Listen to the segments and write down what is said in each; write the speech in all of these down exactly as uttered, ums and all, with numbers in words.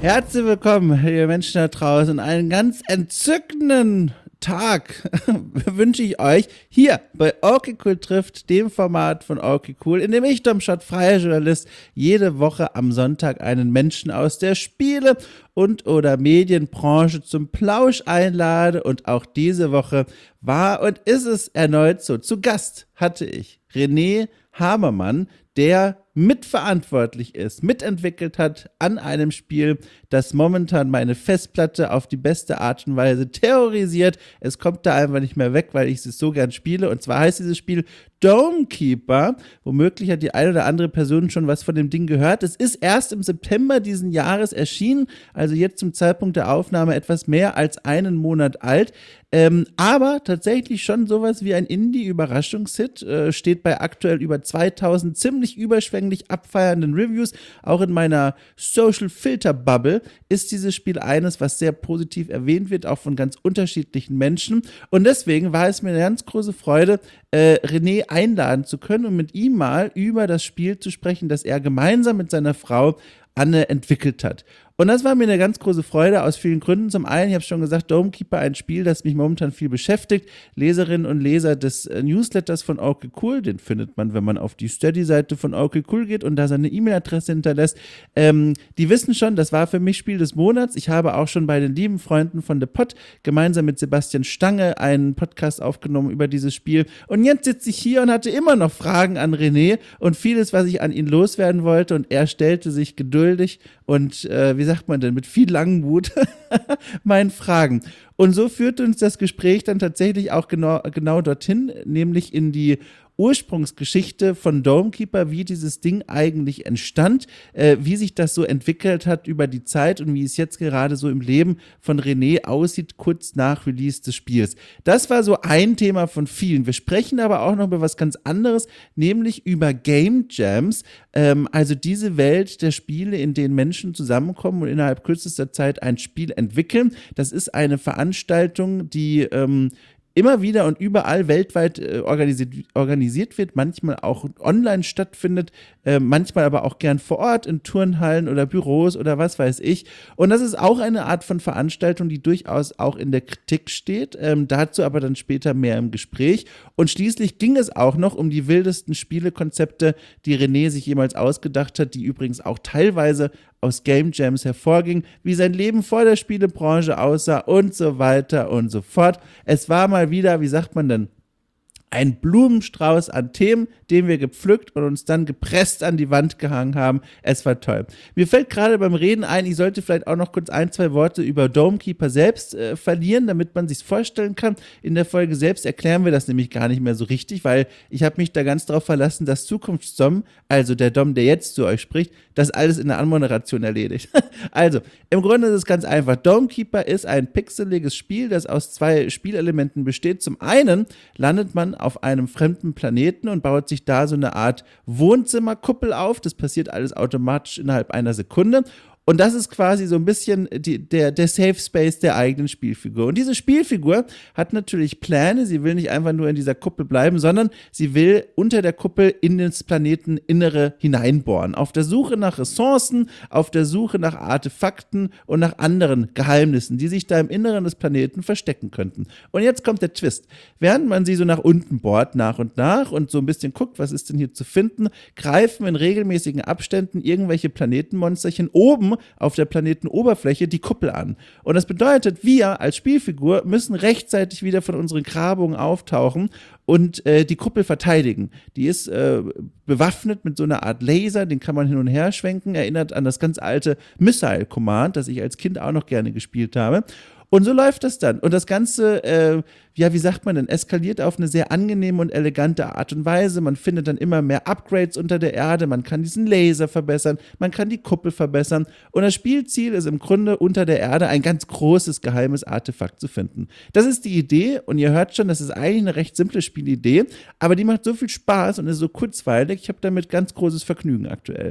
Herzlich willkommen, liebe Menschen da draußen. Einen ganz entzückenden Tag wünsche ich euch hier bei Okay Cool trifft, dem Format von Okay Cool, in dem ich, Dom Schott, freier Journalist, jede Woche am Sonntag einen Menschen aus der Spiele- und oder Medienbranche zum Plausch einlade. Und auch diese Woche war und ist es erneut so. Zu Gast hatte ich René Hamermann, der mitverantwortlich ist, mitentwickelt hat an einem Spiel, das momentan meine Festplatte auf die beste Art und Weise terrorisiert. Es kommt da einfach nicht mehr weg, weil ich es so gern spiele. Und zwar heißt dieses Spiel Dome Keeper. Womöglich hat die eine oder andere Person schon was von dem Ding gehört. Es ist erst im September diesen Jahres erschienen, also jetzt zum Zeitpunkt der Aufnahme etwas mehr als einen Monat alt. Ähm, aber tatsächlich schon sowas wie ein Indie-Überraschungshit, äh, steht bei aktuell über zweitausend ziemlich überschwänglich abfeiernden Reviews. Auch in meiner Social-Filter-Bubble ist dieses Spiel eines, was sehr positiv erwähnt wird, auch von ganz unterschiedlichen Menschen. Und deswegen war es mir eine ganz große Freude, äh, René einladen zu können und mit ihm mal über das Spiel zu sprechen, das er gemeinsam mit seiner Frau Anne entwickelt hat. Und das war mir eine ganz große Freude aus vielen Gründen. Zum einen, ich habe schon gesagt, Dome Keeper, ein Spiel, das mich momentan viel beschäftigt. Leserinnen und Leser des äh, Newsletters von Okay Cool, den findet man, wenn man auf die Steady-Seite von Okay Cool geht und da seine E-Mail-Adresse hinterlässt. Ähm, die wissen schon, das war für mich Spiel des Monats. Ich habe auch schon bei den lieben Freunden von The Pod gemeinsam mit Sebastian Stange einen Podcast aufgenommen über dieses Spiel. Und jetzt sitze ich hier und hatte immer noch Fragen an René und vieles, was ich an ihn loswerden wollte. Und er stellte sich geduldig und, äh, wie sagt man denn, mit viel Langmut meinen Fragen. Und so führte uns das Gespräch dann tatsächlich auch genau, genau dorthin, nämlich in die Ursprungsgeschichte von Dome Keeper, wie dieses Ding eigentlich entstand, äh, wie sich das so entwickelt hat über die Zeit und wie es jetzt gerade so im Leben von René aussieht, kurz nach Release des Spiels. Das war so ein Thema von vielen. Wir sprechen aber auch noch über was ganz anderes, nämlich über Game Jams, ähm, also diese Welt der Spiele, in denen Menschen zusammenkommen und innerhalb kürzester Zeit ein Spiel entwickeln. Das ist eine Veranstaltung, die ähm, immer wieder und überall weltweit äh, organisiert, organisiert wird, manchmal auch online stattfindet, äh, manchmal aber auch gern vor Ort in Turnhallen oder Büros oder was weiß ich. Und das ist auch eine Art von Veranstaltung, die durchaus auch in der Kritik steht, ähm, dazu aber dann später mehr im Gespräch. Und schließlich ging es auch noch um die wildesten Spielekonzepte, die René sich jemals ausgedacht hat, die übrigens auch teilweise aus Game Jams hervorging, wie sein Leben vor der Spielebranche aussah und so weiter und so fort. Es war mal wieder, wie sagt man denn, ein Blumenstrauß an Themen, den wir gepflückt und uns dann gepresst an die Wand gehangen haben. Es war toll. Mir fällt gerade beim Reden ein, ich sollte vielleicht auch noch kurz ein, zwei Worte über Dome Keeper selbst äh, verlieren, damit man sich's vorstellen kann. In der Folge selbst erklären wir das nämlich gar nicht mehr so richtig, weil ich habe mich da ganz drauf verlassen, dass Zukunftsdom, also der Dom, der jetzt zu euch spricht, das alles in der Anmoderation erledigt. Also, im Grunde ist es ganz einfach. Dome Keeper ist ein pixeliges Spiel, das aus zwei Spielelementen besteht. Zum einen landet man auf einem fremden Planeten und baut sich da so eine Art Wohnzimmerkuppel auf. Das passiert alles automatisch innerhalb einer Sekunde. Und das ist quasi so ein bisschen die, der, der Safe Space der eigenen Spielfigur. Und diese Spielfigur hat natürlich Pläne. Sie will nicht einfach nur in dieser Kuppel bleiben, sondern sie will unter der Kuppel in das Planeteninnere hineinbohren. Auf der Suche nach Ressourcen, auf der Suche nach Artefakten und nach anderen Geheimnissen, die sich da im Inneren des Planeten verstecken könnten. Und jetzt kommt der Twist. Während man sie so nach unten bohrt, nach und nach und so ein bisschen guckt, was ist denn hier zu finden, greifen in regelmäßigen Abständen irgendwelche Planetenmonsterchen oben auf der Planetenoberfläche die Kuppel an. Und das bedeutet, wir als Spielfigur müssen rechtzeitig wieder von unseren Grabungen auftauchen und äh, die Kuppel verteidigen. Die ist äh, bewaffnet mit so einer Art Laser, den kann man hin und her schwenken, erinnert an das ganz alte Missile Command, das ich als Kind auch noch gerne gespielt habe. Und so läuft das dann. Und das Ganze, äh, ja, wie sagt man denn, eskaliert auf eine sehr angenehme und elegante Art und Weise. Man findet dann immer mehr Upgrades unter der Erde. Man kann diesen Laser verbessern. Man kann die Kuppel verbessern. Und das Spielziel ist im Grunde, unter der Erde ein ganz großes, geheimes Artefakt zu finden. Das ist die Idee. Und ihr hört schon, das ist eigentlich eine recht simple Spielidee. Aber die macht so viel Spaß und ist so kurzweilig. Ich habe damit ganz großes Vergnügen aktuell.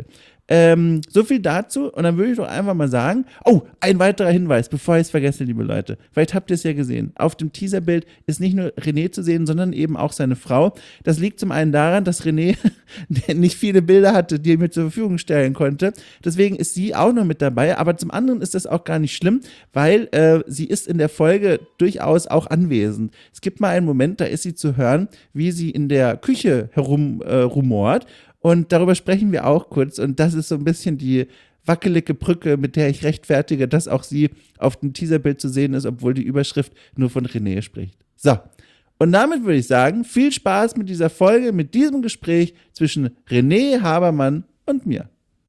Ähm, so viel dazu und dann würde ich doch einfach mal sagen, oh, ein weiterer Hinweis, bevor ich es vergesse, liebe Leute. Vielleicht habt ihr es ja gesehen. Auf dem Teaserbild ist nicht nur René zu sehen, sondern eben auch seine Frau. Das liegt zum einen daran, dass René nicht viele Bilder hatte, die er mir zur Verfügung stellen konnte. Deswegen ist sie auch noch mit dabei, aber zum anderen ist das auch gar nicht schlimm, weil äh, sie ist in der Folge durchaus auch anwesend. Es gibt mal einen Moment, da ist sie zu hören, wie sie in der Küche herum äh, rumort und darüber sprechen wir auch kurz und das ist so ein bisschen die wackelige Brücke, mit der ich rechtfertige, dass auch sie auf dem Teaserbild zu sehen ist, obwohl die Überschrift nur von René spricht. So, und damit würde ich sagen, viel Spaß mit dieser Folge, mit diesem Gespräch zwischen René Habermann und mir.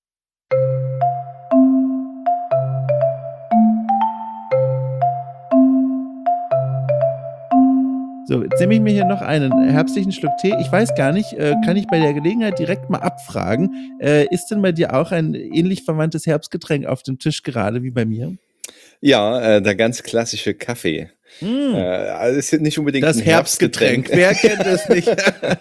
So, jetzt nehme ich mir hier noch einen herbstlichen Schluck Tee. Ich weiß gar nicht, äh, kann ich bei der Gelegenheit direkt mal abfragen, äh, ist denn bei dir auch ein ähnlich verwandtes Herbstgetränk auf dem Tisch gerade wie bei mir? Ja, äh, der ganz klassische Kaffee. Mm. Äh, also es ist nicht unbedingt das ein Herbstgetränk. Herbstgetränk. Wer kennt es nicht?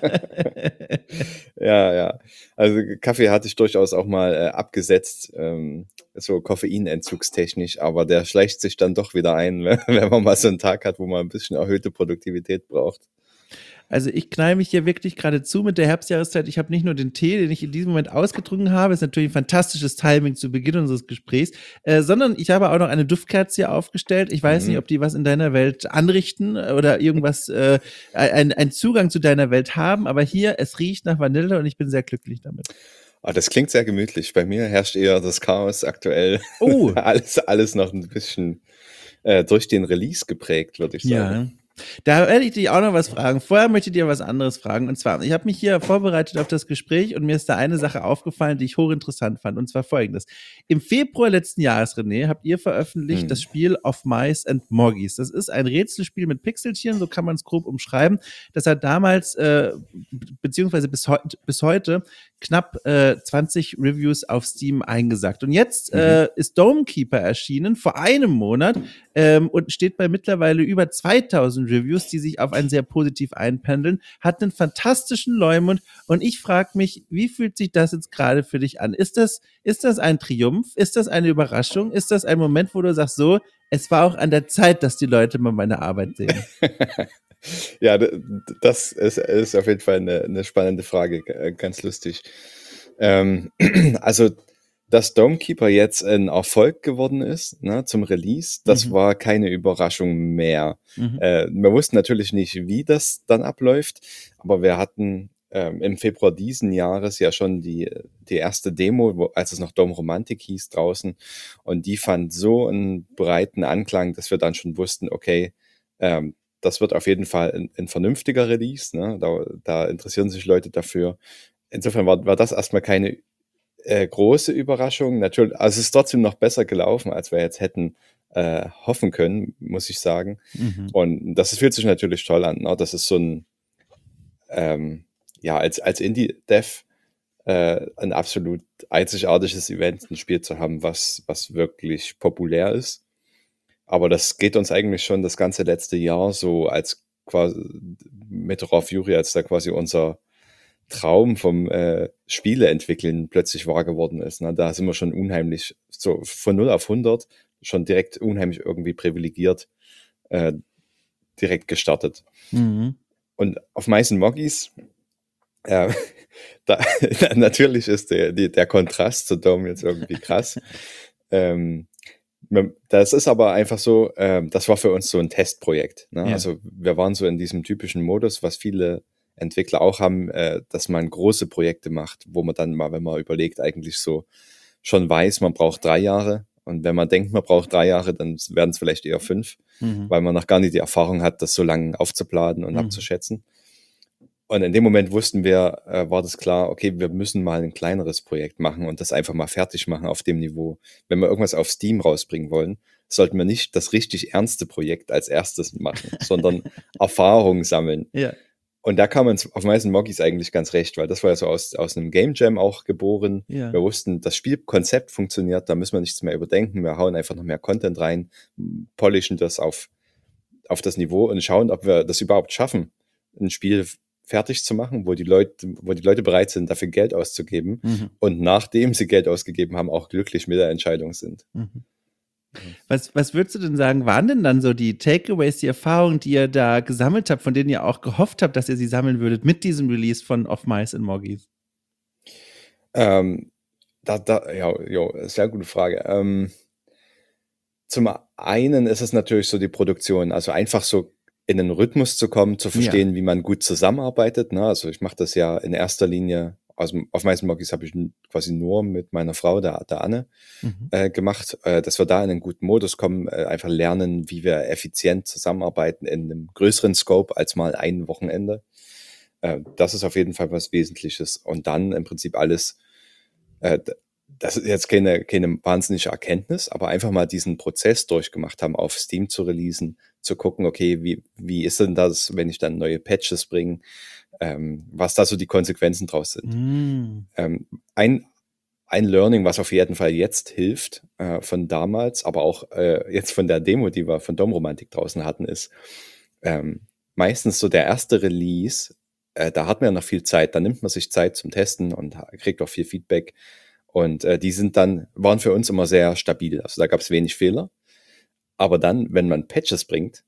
ja, ja. Also Kaffee hatte ich durchaus auch mal äh, abgesetzt, ähm, so koffeinentzugstechnisch, aber der schleicht sich dann doch wieder ein, wenn man mal so einen Tag hat, wo man ein bisschen erhöhte Produktivität braucht. Also ich knall mich hier wirklich gerade zu mit der Herbstjahreszeit. Ich habe nicht nur den Tee, den ich in diesem Moment ausgetrunken habe, ist natürlich ein fantastisches Timing zu Beginn unseres Gesprächs, äh, sondern ich habe auch noch eine Duftkerze hier aufgestellt. Ich weiß Mhm. nicht, ob die was in deiner Welt anrichten oder irgendwas, äh, ein, ein Zugang zu deiner Welt haben, aber hier, es riecht nach Vanille und ich bin sehr glücklich damit. Ah, das klingt sehr gemütlich. Bei mir herrscht eher das Chaos aktuell. Oh. alles, alles noch ein bisschen äh, durch den Release geprägt, würde ich sagen. Ja. Da werde ich dich auch noch was fragen. Vorher möchte ich dir was anderes fragen. Und zwar, ich habe mich hier vorbereitet auf das Gespräch und mir ist da eine Sache aufgefallen, die ich hochinteressant fand. Und zwar folgendes. Im Februar letzten Jahres, René, habt ihr veröffentlicht Hm. das Spiel Of Mice and Moggies. Das ist ein Rätselspiel mit Pixeltieren, so kann man es grob umschreiben. Das hat damals, äh, beziehungsweise bis, heu bis heute, knapp äh, zwanzig Reviews auf Steam eingesackt. Und jetzt Mhm. äh, ist Domekeeper erschienen, vor einem Monat, ähm, und steht bei mittlerweile über zweitausend Reviews, die sich auf einen sehr positiv einpendeln, hat einen fantastischen Leumund und ich frage mich, wie fühlt sich das jetzt gerade für dich an? Ist das, ist das ein Triumph? Ist das eine Überraschung? Ist das ein Moment, wo du sagst, so, es war auch an der Zeit, dass die Leute mal meine Arbeit sehen? Ja, das ist, ist auf jeden Fall eine, eine spannende Frage, ganz lustig. Ähm, also, dass Domekeeper jetzt ein Erfolg geworden ist, ne, zum Release, das Mhm. war keine Überraschung mehr. Mhm. Äh, wir wussten natürlich nicht, wie das dann abläuft, aber wir hatten ähm, im Februar diesen Jahres ja schon die, die erste Demo, wo, als es noch Dome Romantic hieß, draußen, und die fand so einen breiten Anklang, dass wir dann schon wussten, okay, ähm, das wird auf jeden Fall ein, ein vernünftiger Release, ne? Da, da interessieren sich Leute dafür. Insofern war, war das erstmal keine äh, große Überraschung. Natürlich, also es ist trotzdem noch besser gelaufen, als wir jetzt hätten äh, hoffen können, muss ich sagen. Mhm. Und das fühlt sich natürlich toll an. Ne? Das ist so ein, ähm, ja, als, als Indie-Dev äh, ein absolut einzigartiges Event, ein Spiel zu haben, was, was wirklich populär ist. Aber das geht uns eigentlich schon das ganze letzte Jahr so als quasi mit Raw Fury, als da quasi unser Traum vom äh, Spiele entwickeln plötzlich wahr geworden ist. Ne? Da sind wir schon unheimlich, so von null auf hundert, schon direkt unheimlich irgendwie privilegiert äh, direkt gestartet. Mhm. Und auf Mice and Moggies, äh, da, natürlich ist der, die, der Kontrast zu Dome jetzt irgendwie krass. ähm, Das ist aber einfach so, äh, das war für uns so ein Testprojekt. Ne? Ja. Also wir waren so in diesem typischen Modus, was viele Entwickler auch haben, äh, dass man große Projekte macht, wo man dann mal, wenn man überlegt, eigentlich so schon weiß, man braucht drei Jahre. Und wenn man denkt, man braucht drei Jahre, dann werden es vielleicht eher fünf, Mhm. weil man noch gar nicht die Erfahrung hat, das so lange aufzuplanen und Mhm. abzuschätzen. Und in dem Moment wussten wir, äh, war das klar, okay, wir müssen mal ein kleineres Projekt machen und das einfach mal fertig machen auf dem Niveau. Wenn wir irgendwas auf Steam rausbringen wollen, sollten wir nicht das richtig ernste Projekt als erstes machen, sondern Erfahrung sammeln. Ja. Und da kam uns auf Mice and Moggies eigentlich ganz recht, weil das war ja so aus, aus einem Game Jam auch geboren. Ja. Wir wussten, das Spielkonzept funktioniert, da müssen wir nichts mehr überdenken. Wir hauen einfach noch mehr Content rein, polischen das auf, auf das Niveau und schauen, ob wir das überhaupt schaffen, ein Spiel fertig zu machen, wo die Leute, wo die Leute bereit sind, dafür Geld auszugeben Mhm. und nachdem sie Geld ausgegeben haben, auch glücklich mit der Entscheidung sind. Mhm. Was, was würdest du denn sagen, waren denn dann so die Takeaways, die Erfahrungen, die ihr da gesammelt habt, von denen ihr auch gehofft habt, dass ihr sie sammeln würdet mit diesem Release von Of Mice and Moggies? Ähm, da, da, ja, jo, sehr gute Frage. Ähm, zum einen ist es natürlich so die Produktion, also einfach so in den Rhythmus zu kommen, zu verstehen, wie man gut zusammenarbeitet. Ne? Also ich mache das ja in erster Linie, also auf Mice and Moggies habe ich n- quasi nur mit meiner Frau, der, der Anne, Mhm. äh, gemacht, äh, dass wir da in einen guten Modus kommen, äh, einfach lernen, wie wir effizient zusammenarbeiten in einem größeren Scope als mal ein Wochenende. Äh, das ist auf jeden Fall was Wesentliches. Und dann im Prinzip alles, äh, d- das ist jetzt keine, keine wahnsinnige Erkenntnis, aber einfach mal diesen Prozess durchgemacht haben, auf Steam zu releasen, zu gucken, okay, wie, wie ist denn das, wenn ich dann neue Patches bringe, ähm, was da so die Konsequenzen draus sind. Mm. Ähm, ein, ein Learning, was auf jeden Fall jetzt hilft, äh, von damals, aber auch äh, jetzt von der Demo, die wir von Domromantik draußen hatten, ist ähm, meistens so der erste Release, äh, da hat man ja noch viel Zeit, da nimmt man sich Zeit zum Testen und ha- kriegt auch viel Feedback. Und äh, die sind dann, waren für uns immer sehr stabil. Also da gab es wenig Fehler. Aber dann, wenn man Patches bringt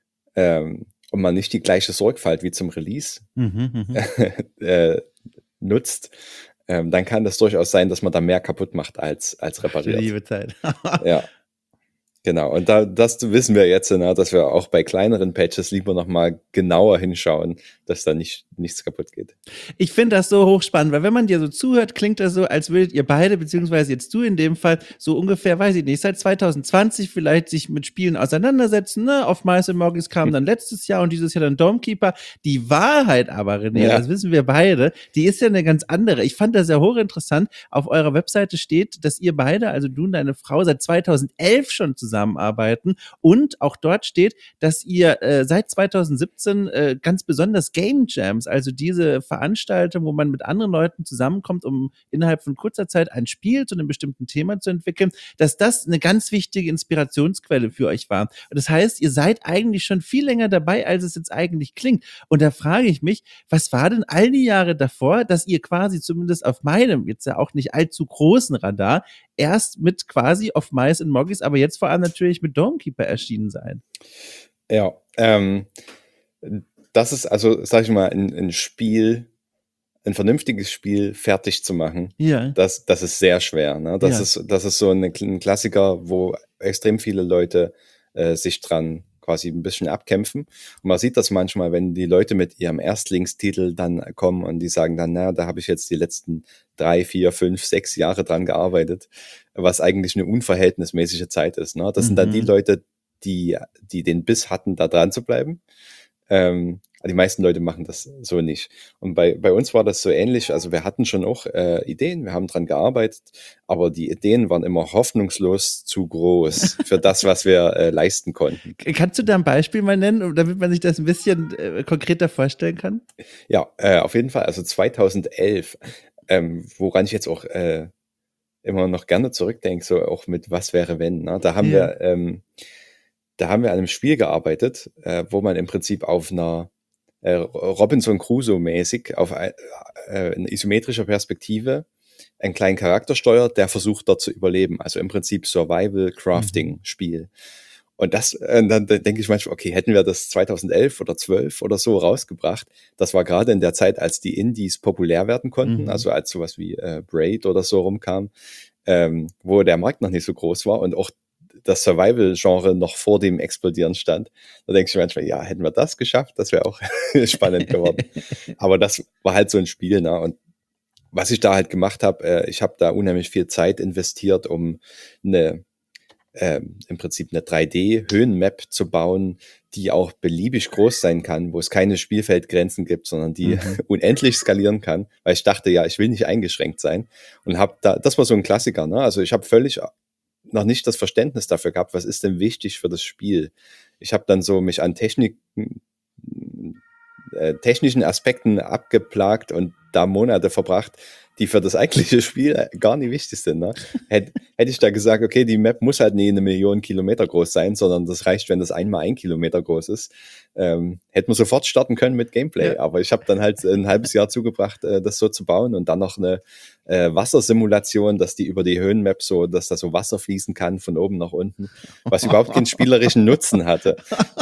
ähm, und man nicht die gleiche Sorgfalt wie zum Release Mhm, mhm. äh, nutzt, ähm, dann kann das durchaus sein, dass man da mehr kaputt macht als, als Die repariert. liebe Zeit. Ja, genau. Und da, das wissen wir jetzt, ne, dass wir auch bei kleineren Patches lieber nochmal genauer hinschauen, dass da nicht, nichts kaputt geht. Ich finde das so hochspannend, weil wenn man dir so zuhört, klingt das so, als würdet ihr beide, beziehungsweise jetzt du in dem Fall, so ungefähr, weiß ich nicht, seit zwanzig zwanzig vielleicht sich mit Spielen auseinandersetzen. Ne? Auf Mice and Moggies kam dann letztes Jahr und dieses Jahr dann Dawnkeeper. Die Wahrheit aber, René, Ja. das wissen wir beide, die ist ja eine ganz andere. Ich fand das ja hochinteressant. Auf eurer Webseite steht, dass ihr beide, also du und deine Frau, seit zweitausendelf schon zusammenarbeiten und auch dort steht, dass ihr äh, seit zweitausendsiebzehn äh, ganz besonders Game Jams, also diese Veranstaltung, wo man mit anderen Leuten zusammenkommt, um innerhalb von kurzer Zeit ein Spiel zu einem bestimmten Thema zu entwickeln, dass das eine ganz wichtige Inspirationsquelle für euch war. Und das heißt, ihr seid eigentlich schon viel länger dabei, als es jetzt eigentlich klingt. Und da frage ich mich, was war denn all die Jahre davor, dass ihr quasi zumindest auf meinem, jetzt ja auch nicht allzu großen Radar, erst mit quasi Of Mice and Moggies, aber jetzt vor allem natürlich mit Dawnkeeper erschienen seid? Ja, ähm, das ist also, sag ich mal, ein, ein Spiel, ein vernünftiges Spiel fertig zu machen. Ja. Das, das ist sehr schwer. Ne? Das, Ja. ist, das ist so ein, ein Klassiker, wo extrem viele Leute äh, sich dran quasi ein bisschen abkämpfen. Und man sieht das manchmal, wenn die Leute mit ihrem Erstlingstitel dann kommen und die sagen dann, na, da habe ich jetzt die letzten drei, vier, fünf, sechs Jahre dran gearbeitet, was eigentlich eine unverhältnismäßige Zeit ist. Ne? Das sind dann die Mhm. Leute, die, die den Biss hatten, da dran zu bleiben. Ähm, die meisten Leute machen das so nicht. Und bei, bei uns war das so ähnlich. Also wir hatten schon auch äh, Ideen, wir haben dran gearbeitet, aber die Ideen waren immer hoffnungslos zu groß für das, was wir äh, leisten konnten. Kannst du da ein Beispiel mal nennen, damit man sich das ein bisschen äh, konkreter vorstellen kann? Ja, äh, auf jeden Fall. Also zweitausendelf, ähm, woran ich jetzt auch äh, immer noch gerne zurückdenke, so auch mit Was wäre wenn. Ne? Da haben Ja. wir, ähm, da haben wir an einem Spiel gearbeitet, äh, wo man im Prinzip auf einer äh, Robinson Crusoe-mäßig auf ein, äh, in isometrischer Perspektive einen kleinen Charakter steuert, der versucht dort zu überleben. Also im Prinzip Survival-Crafting-Spiel. Und das, äh, dann denke ich manchmal, okay, hätten wir das zweitausendelf oder zwölf oder so rausgebracht, das war gerade in der Zeit, als die Indies populär werden konnten, Mhm. also als sowas wie äh, Braid oder so rumkam, ähm, wo der Markt noch nicht so groß war und auch das Survival-Genre noch vor dem Explodieren stand. Da denke ich manchmal, ja, hätten wir das geschafft, das wäre auch spannend geworden. Aber das war halt so ein Spiel, ne? Und was ich da halt gemacht habe, äh, ich habe da unheimlich viel Zeit investiert, um eine ähm, im Prinzip eine drei D-Höhenmap zu bauen, die auch beliebig groß sein kann, wo es keine Spielfeldgrenzen gibt, sondern die Mhm. unendlich skalieren kann, weil ich dachte, ja, ich will nicht eingeschränkt sein und habe da, das war so ein Klassiker, ne? Also ich habe völlig noch nicht das Verständnis dafür gehabt, was ist denn wichtig für das Spiel. Ich habe dann so mich an Technik, äh, technischen Aspekten abgeplagt und da Monate verbracht, die für das eigentliche Spiel gar nicht wichtig sind. Ne? Hätte, hätte ich da gesagt, okay, die Map muss halt nie eine Million Kilometer groß sein, sondern das reicht, wenn das einmal ein Kilometer groß ist. Ähm, hätte man sofort starten können mit Gameplay. Ja. Aber ich habe dann halt ein halbes Jahr zugebracht, äh, das so zu bauen und dann noch eine äh, Wassersimulation, dass die über die Höhenmap so, dass da so Wasser fließen kann von oben nach unten, was überhaupt keinen spielerischen Nutzen hatte.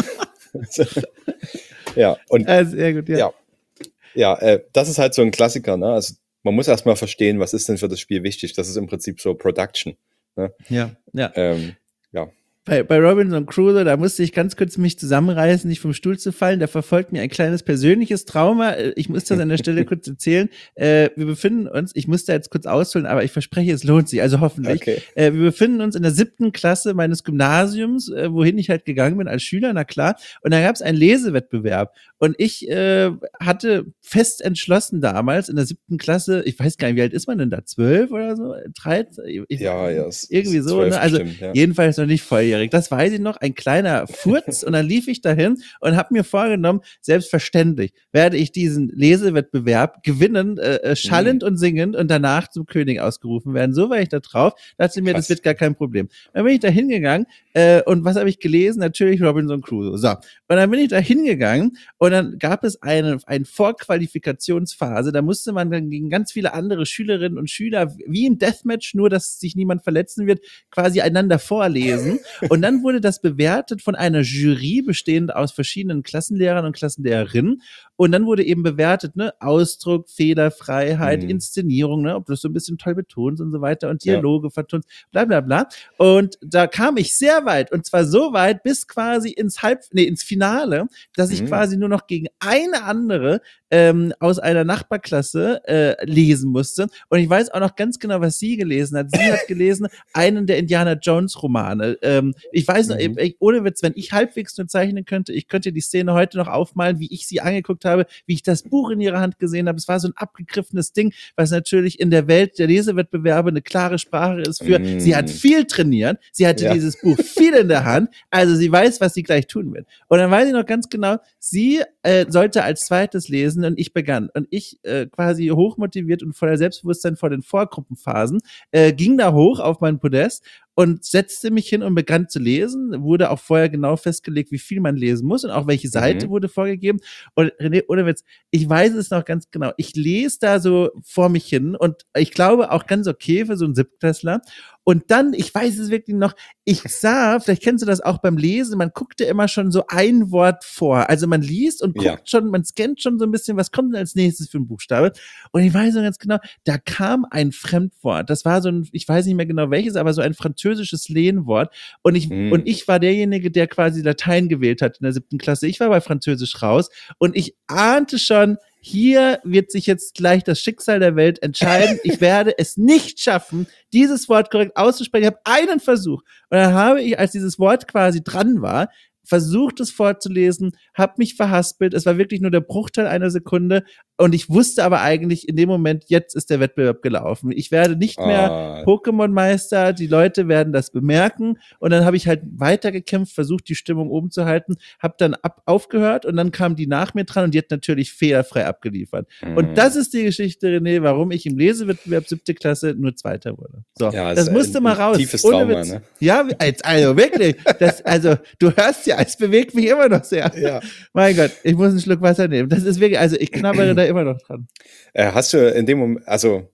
ja, und äh, sehr gut, ja. ja. Ja, äh, das ist halt so ein Klassiker, ne? Also man muss erstmal verstehen, was ist denn für das Spiel wichtig. Das ist im Prinzip so Production. Ne? Ja, ja. Ähm, ja. Bei, bei Robinson Crusoe, da musste ich ganz kurz mich zusammenreißen, nicht vom Stuhl zu fallen. Da verfolgt mir ein kleines persönliches Trauma. Ich muss das an der Stelle kurz erzählen. Äh, wir befinden uns, ich muss da jetzt kurz ausholen, aber ich verspreche, es lohnt sich, also hoffentlich. Okay. Äh, wir befinden uns in der siebten Klasse meines Gymnasiums, äh, wohin ich halt gegangen bin als Schüler, na klar. Und da gab es einen Lesewettbewerb. Und ich äh, hatte fest entschlossen damals in der siebten Klasse, ich weiß gar nicht, wie alt ist man denn da? Zwölf oder so? dreizehn? Ich, ja, ja. Irgendwie so, ne? Also bestimmt, ja. jedenfalls noch nicht volljährig. Das weiß ich noch, ein kleiner Furz. Und dann lief ich dahin und habe mir vorgenommen, selbstverständlich werde ich diesen Lesewettbewerb gewinnen, äh, schallend mhm. und singend und danach zum König ausgerufen werden. So war ich da drauf. Da dachte ich mir, Krass. Das wird gar kein Problem. Dann bin ich da hingegangen äh, und was habe ich gelesen? Natürlich Robinson Crusoe. So. Und dann bin ich da hingegangen und dann gab es eine, eine Vorqualifikationsphase. Da musste man dann gegen ganz viele andere Schülerinnen und Schüler, wie im Deathmatch, nur dass sich niemand verletzen wird, quasi einander vorlesen. Und dann wurde das bewertet von einer Jury, bestehend aus verschiedenen Klassenlehrern und Klassenlehrerinnen. Und dann wurde eben bewertet, ne, Ausdruck, Fehlerfreiheit, mhm. Inszenierung, ne, ob du das so ein bisschen toll betonst und so weiter und Dialoge ja. vertonst, bla bla bla. Und da kam ich sehr weit, und zwar so weit bis quasi ins Halb, nee, ins Finale, dass ich mhm. quasi nur noch gegen eine andere ähm, aus einer Nachbarklasse äh, lesen musste. Und ich weiß auch noch ganz genau, was sie gelesen hat. Sie hat gelesen einen der Indiana Jones Romane. Ähm, ich weiß noch, mhm. ich, ohne Witz, wenn ich halbwegs nur zeichnen könnte, ich könnte die Szene heute noch aufmalen, wie ich sie angeguckt habe, wie ich das Buch in ihrer Hand gesehen habe. Es war so ein abgegriffenes Ding, was natürlich in der Welt der Lesewettbewerbe eine klare Sprache ist für, mhm. sie hat viel trainiert, sie hatte ja. dieses Buch viel in der Hand, also sie weiß, was sie gleich tun wird. Und dann weiß ich noch ganz genau, sie äh, sollte als zweites lesen und ich begann. Und ich äh, quasi hochmotiviert und voller Selbstbewusstsein vor den Vorgruppenphasen, äh, ging da hoch auf mein Podest und setzte mich hin und begann zu lesen. Wurde auch vorher genau festgelegt, wie viel man lesen muss und auch welche Seite mhm. wurde vorgegeben. Und René, ohne Witz, ich weiß es noch ganz genau. Ich lese da so vor mich hin und ich glaube auch ganz okay für so einen Siebtklässler. Und dann, ich weiß es wirklich noch, ich sah, vielleicht kennst du das auch beim Lesen, man guckte immer schon so ein Wort vor. Also man liest und guckt ja. schon, man scannt schon so ein bisschen, was kommt denn als nächstes für ein Buchstabe. Und ich weiß noch ganz genau, da kam ein Fremdwort. Das war so ein, ich weiß nicht mehr genau welches, aber so ein französisches Lehnwort. Und ich, mm. und ich war derjenige, der quasi Latein gewählt hat in der siebten Klasse. Ich war bei Französisch raus und ich ahnte schon, hier wird sich jetzt gleich das Schicksal der Welt entscheiden. Ich werde es nicht schaffen, dieses Wort korrekt auszusprechen. Ich habe einen Versuch. Und dann habe ich, als dieses Wort quasi dran war, versucht es vorzulesen, habe mich verhaspelt. Es war wirklich nur der Bruchteil einer Sekunde. Und ich wusste aber eigentlich in dem Moment, jetzt ist der Wettbewerb gelaufen. Ich werde nicht mehr ah. Pokémon-Meister. Die Leute werden das bemerken. Und dann habe ich halt weitergekämpft, versucht, die Stimmung oben zu halten, habe dann ab, aufgehört und dann kam die nach mir dran und die hat natürlich fehlerfrei abgeliefert. Mhm. Und das ist die Geschichte, René, warum ich im Lesewettbewerb siebte Klasse nur Zweiter wurde. So, ja, das musste mal raus. Tiefes Trauma, ne? Ja, also wirklich. Das, also, du hörst ja, es bewegt mich immer noch sehr. Ja. Mein Gott, ich muss einen Schluck Wasser nehmen. Das ist wirklich, also ich knabbere da immer noch dran. Äh, hast du in dem Moment, also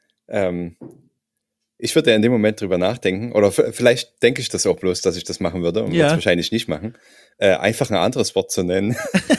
ähm, ich würde ja in dem Moment drüber nachdenken, oder f- vielleicht denke ich das auch bloß, dass ich das machen würde und ja. würde es wahrscheinlich nicht machen, äh, einfach ein anderes Wort zu nennen,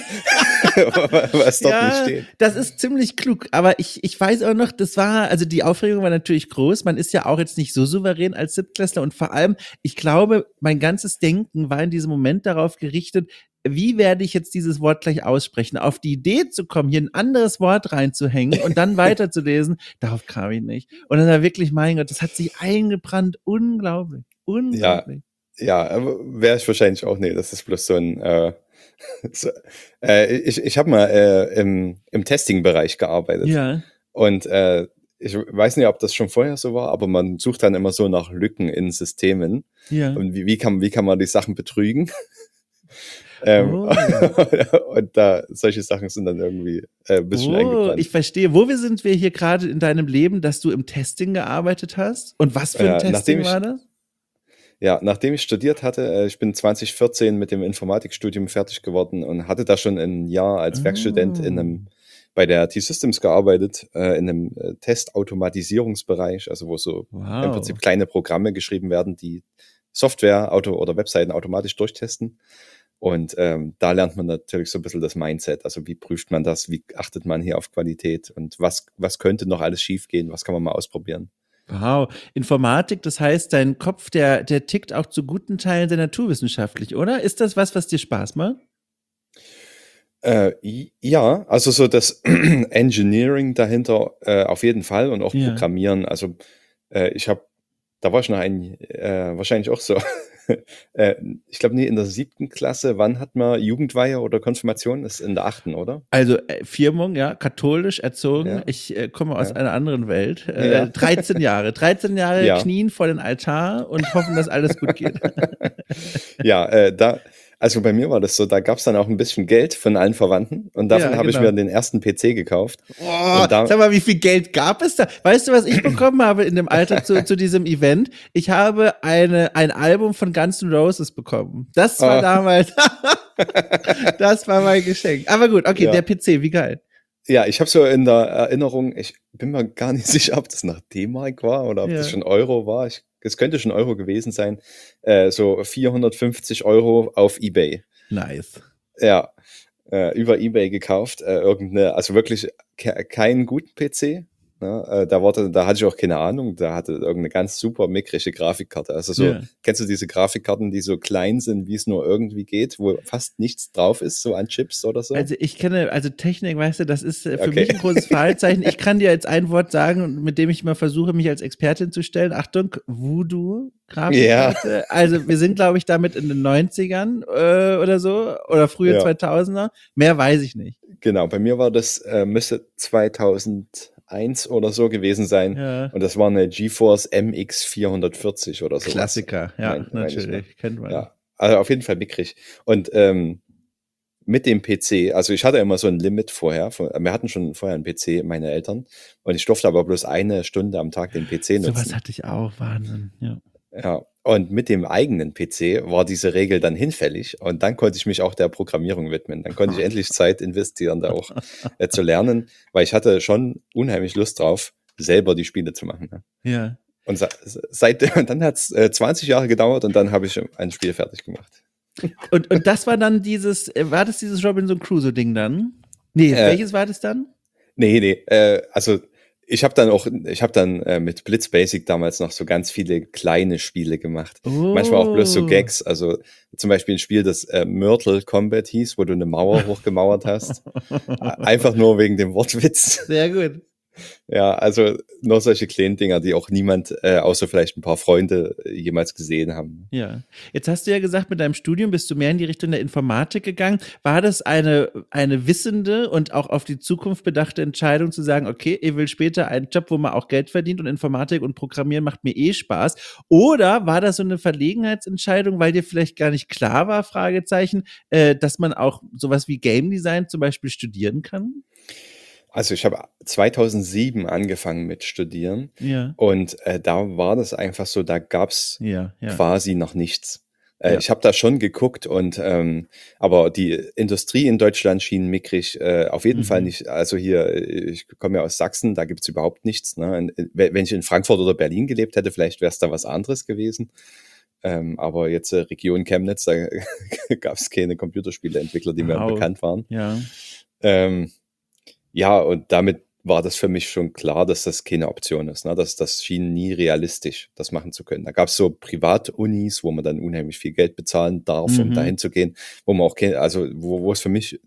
was dort ja, nicht steht. Das ist ziemlich klug, aber ich, ich weiß auch noch, das war, also die Aufregung war natürlich groß, man ist ja auch jetzt nicht so souverän als Siebtklässler und vor allem, ich glaube, mein ganzes Denken war in diesem Moment darauf gerichtet, wie werde ich jetzt dieses Wort gleich aussprechen? Auf die Idee zu kommen, hier ein anderes Wort reinzuhängen und dann weiterzulesen, darauf kam ich nicht. Und dann war wirklich, mein Gott, das hat sich eingebrannt, unglaublich, unglaublich. Ja, ja, wäre ich wahrscheinlich auch, nee, das ist bloß so ein, äh, so, äh, ich, ich habe mal äh, im, im Testing-Bereich gearbeitet. Ja. Und äh, ich weiß nicht, ob das schon vorher so war, aber man sucht dann immer so nach Lücken in Systemen. Ja. Und wie, wie, kann, wie kann man die Sachen betrügen? Ähm, Oh. und da solche Sachen sind dann irgendwie äh, ein bisschen Oh, eingebrannt. ich verstehe. Wo wir sind wir hier gerade in deinem Leben, dass du im Testing gearbeitet hast? Und was für ein Ja, nachdem Testing ich, war das? ja, nachdem ich studiert hatte, äh, ich bin zwanzig vierzehn mit dem Informatikstudium fertig geworden und hatte da schon ein Jahr als Werkstudent in Oh. einem, bei der T-Systems gearbeitet, äh, in einem äh, Testautomatisierungsbereich, also wo so im Prinzip Wow. kleine Programme geschrieben werden, die Software Auto oder Webseiten automatisch durchtesten. Und ähm, da lernt man natürlich so ein bisschen das Mindset. Also wie prüft man das? Wie achtet man hier auf Qualität? Und was, was könnte noch alles schiefgehen? Was kann man mal ausprobieren? Wow. Informatik, das heißt, dein Kopf, der, der tickt auch zu guten Teilen sehr naturwissenschaftlich, oder? Ist das was, was dir Spaß macht? Äh, i- ja, also so das Engineering dahinter äh, auf jeden Fall und auch Ja. Programmieren. Also äh, ich habe, da war ich noch ein, äh, wahrscheinlich auch so, äh, ich glaube nie in der siebten Klasse. Wann hat man Jugendweihe oder Konfirmation? Das ist in der achten, oder? Also äh, Firmung, ja, katholisch erzogen. Ja, Ich äh, komme aus ja, einer anderen Welt. Äh, ja, dreizehn Jahre. dreizehn Jahre ja. knien vor den Altar und hoffen, dass alles gut geht. Ja, äh, da, also bei mir war das so, da gab es dann auch ein bisschen Geld von allen Verwandten und davon Ja, habe ich mir genau. den ersten P C gekauft. Oh, Und da, sag mal, wie viel Geld gab es da? Weißt du, was ich bekommen habe in dem Alter zu, zu diesem Event? Ich habe eine, ein Album von Guns N' Roses bekommen. Das war äh, damals, das war mein Geschenk. Aber gut, okay, der ja, P C, wie geil. ja, ich habe so in der Erinnerung, ich bin mir gar nicht sicher, ob das nach D-Mark war oder ob das Ja, schon Euro war. Ich, es könnte schon Euro gewesen sein. Äh, so vierhundertfünfzig Euro auf eBay. nice. Ja, äh, über eBay gekauft. Äh, irgendeine, also wirklich ke keinen guten P C. Ne? Äh, da, war, da da hatte ich auch keine Ahnung. Da hatte irgendeine ganz super mickrige Grafikkarte. Also so, Ja. kennst du diese Grafikkarten, die so klein sind, wie es nur irgendwie geht, wo fast nichts drauf ist, so an Chips oder so? Also ich kenne, also Technik, weißt du, das ist äh, für Okay. mich ein großes Fragezeichen. Ich kann dir jetzt ein Wort sagen, mit dem ich mal versuche, mich als Expertin zu stellen. Achtung, Voodoo. Ja, Grafikkarte. Also wir sind, glaube ich, damit in den neunzigern äh, oder so oder frühe ja, zweitausender. Mehr weiß ich nicht. genau. Bei mir war das, äh, müsste zweitausendeins oder so gewesen sein. Ja, Und das war eine GeForce M X vierhundertvierzig oder sowas. Klassiker. Ja, Meine mein ich noch. natürlich. Kennt man. Ja, also auf jeden Fall mickrig. Und ähm, mit dem P C, also ich hatte immer so ein Limit vorher. von- Wir hatten schon vorher einen P C, meine Eltern. Und ich durfte aber bloß eine Stunde am Tag den P C Sowas nutzen. hatte ich auch. Wahnsinn. Ja. Ja, und mit dem eigenen P C war diese Regel dann hinfällig und dann konnte ich mich auch der Programmierung widmen. Dann konnte ich endlich Zeit investieren, da auch äh, zu lernen, weil ich hatte schon unheimlich Lust drauf, selber die Spiele zu machen. Ne? Ja. Und sa- seit und dann hat es äh, zwanzig Jahre gedauert und dann habe ich ein Spiel fertig gemacht. Und, und das war dann dieses, äh, war das dieses Robinson Crusoe-Ding dann? Nee, Äh, welches war das dann? nee, nee, äh, also ich habe dann auch, ich habe dann äh, mit Blitz Basic damals noch so ganz viele kleine Spiele gemacht. Manchmal auch bloß so Oh. Gags, also zum Beispiel ein Spiel, das äh, Myrtle Combat hieß, wo du eine Mauer hochgemauert hast. Einfach nur wegen dem Wortwitz. Sehr gut. Ja, also nur solche kleinen Dinger, die auch niemand, äh, außer vielleicht ein paar Freunde, äh, jemals gesehen haben. Ja. Jetzt hast du ja gesagt, mit deinem Studium bist du mehr in die Richtung der Informatik gegangen. War das eine, eine wissende und auch auf die Zukunft bedachte Entscheidung zu sagen, okay, ich will später einen Job, wo man auch Geld verdient und Informatik und Programmieren macht mir eh Spaß? Oder war das so eine Verlegenheitsentscheidung, weil dir vielleicht gar nicht klar war, Fragezeichen, äh, dass man auch sowas wie Game Design zum Beispiel studieren kann? Also ich habe zweitausendsieben angefangen mit Studieren Ja, und äh, da war das einfach so, da gab's ja, ja, quasi noch nichts. Äh, ja. ich habe da schon geguckt und ähm, aber die Industrie in Deutschland schien mickrig, äh, auf jeden Fall Mhm. nicht. Also hier, äh, ich komme ja aus Sachsen, da gibt's überhaupt nichts. Ne? Und, äh, wenn ich in Frankfurt oder Berlin gelebt hätte, vielleicht wäre es da was anderes gewesen. Ähm, aber jetzt äh, Region Chemnitz, da gab's keine Computerspieleentwickler, die mir Wow. bekannt waren. Ja. Ähm, ja, und damit war das für mich schon klar, dass das keine Option ist. Ne? Das, das schien nie realistisch, das machen zu können. Da gab es so Privatunis, wo man dann unheimlich viel Geld bezahlen darf, um Mhm. dahin zu gehen, wo man auch, ke- also wo, wo es für mich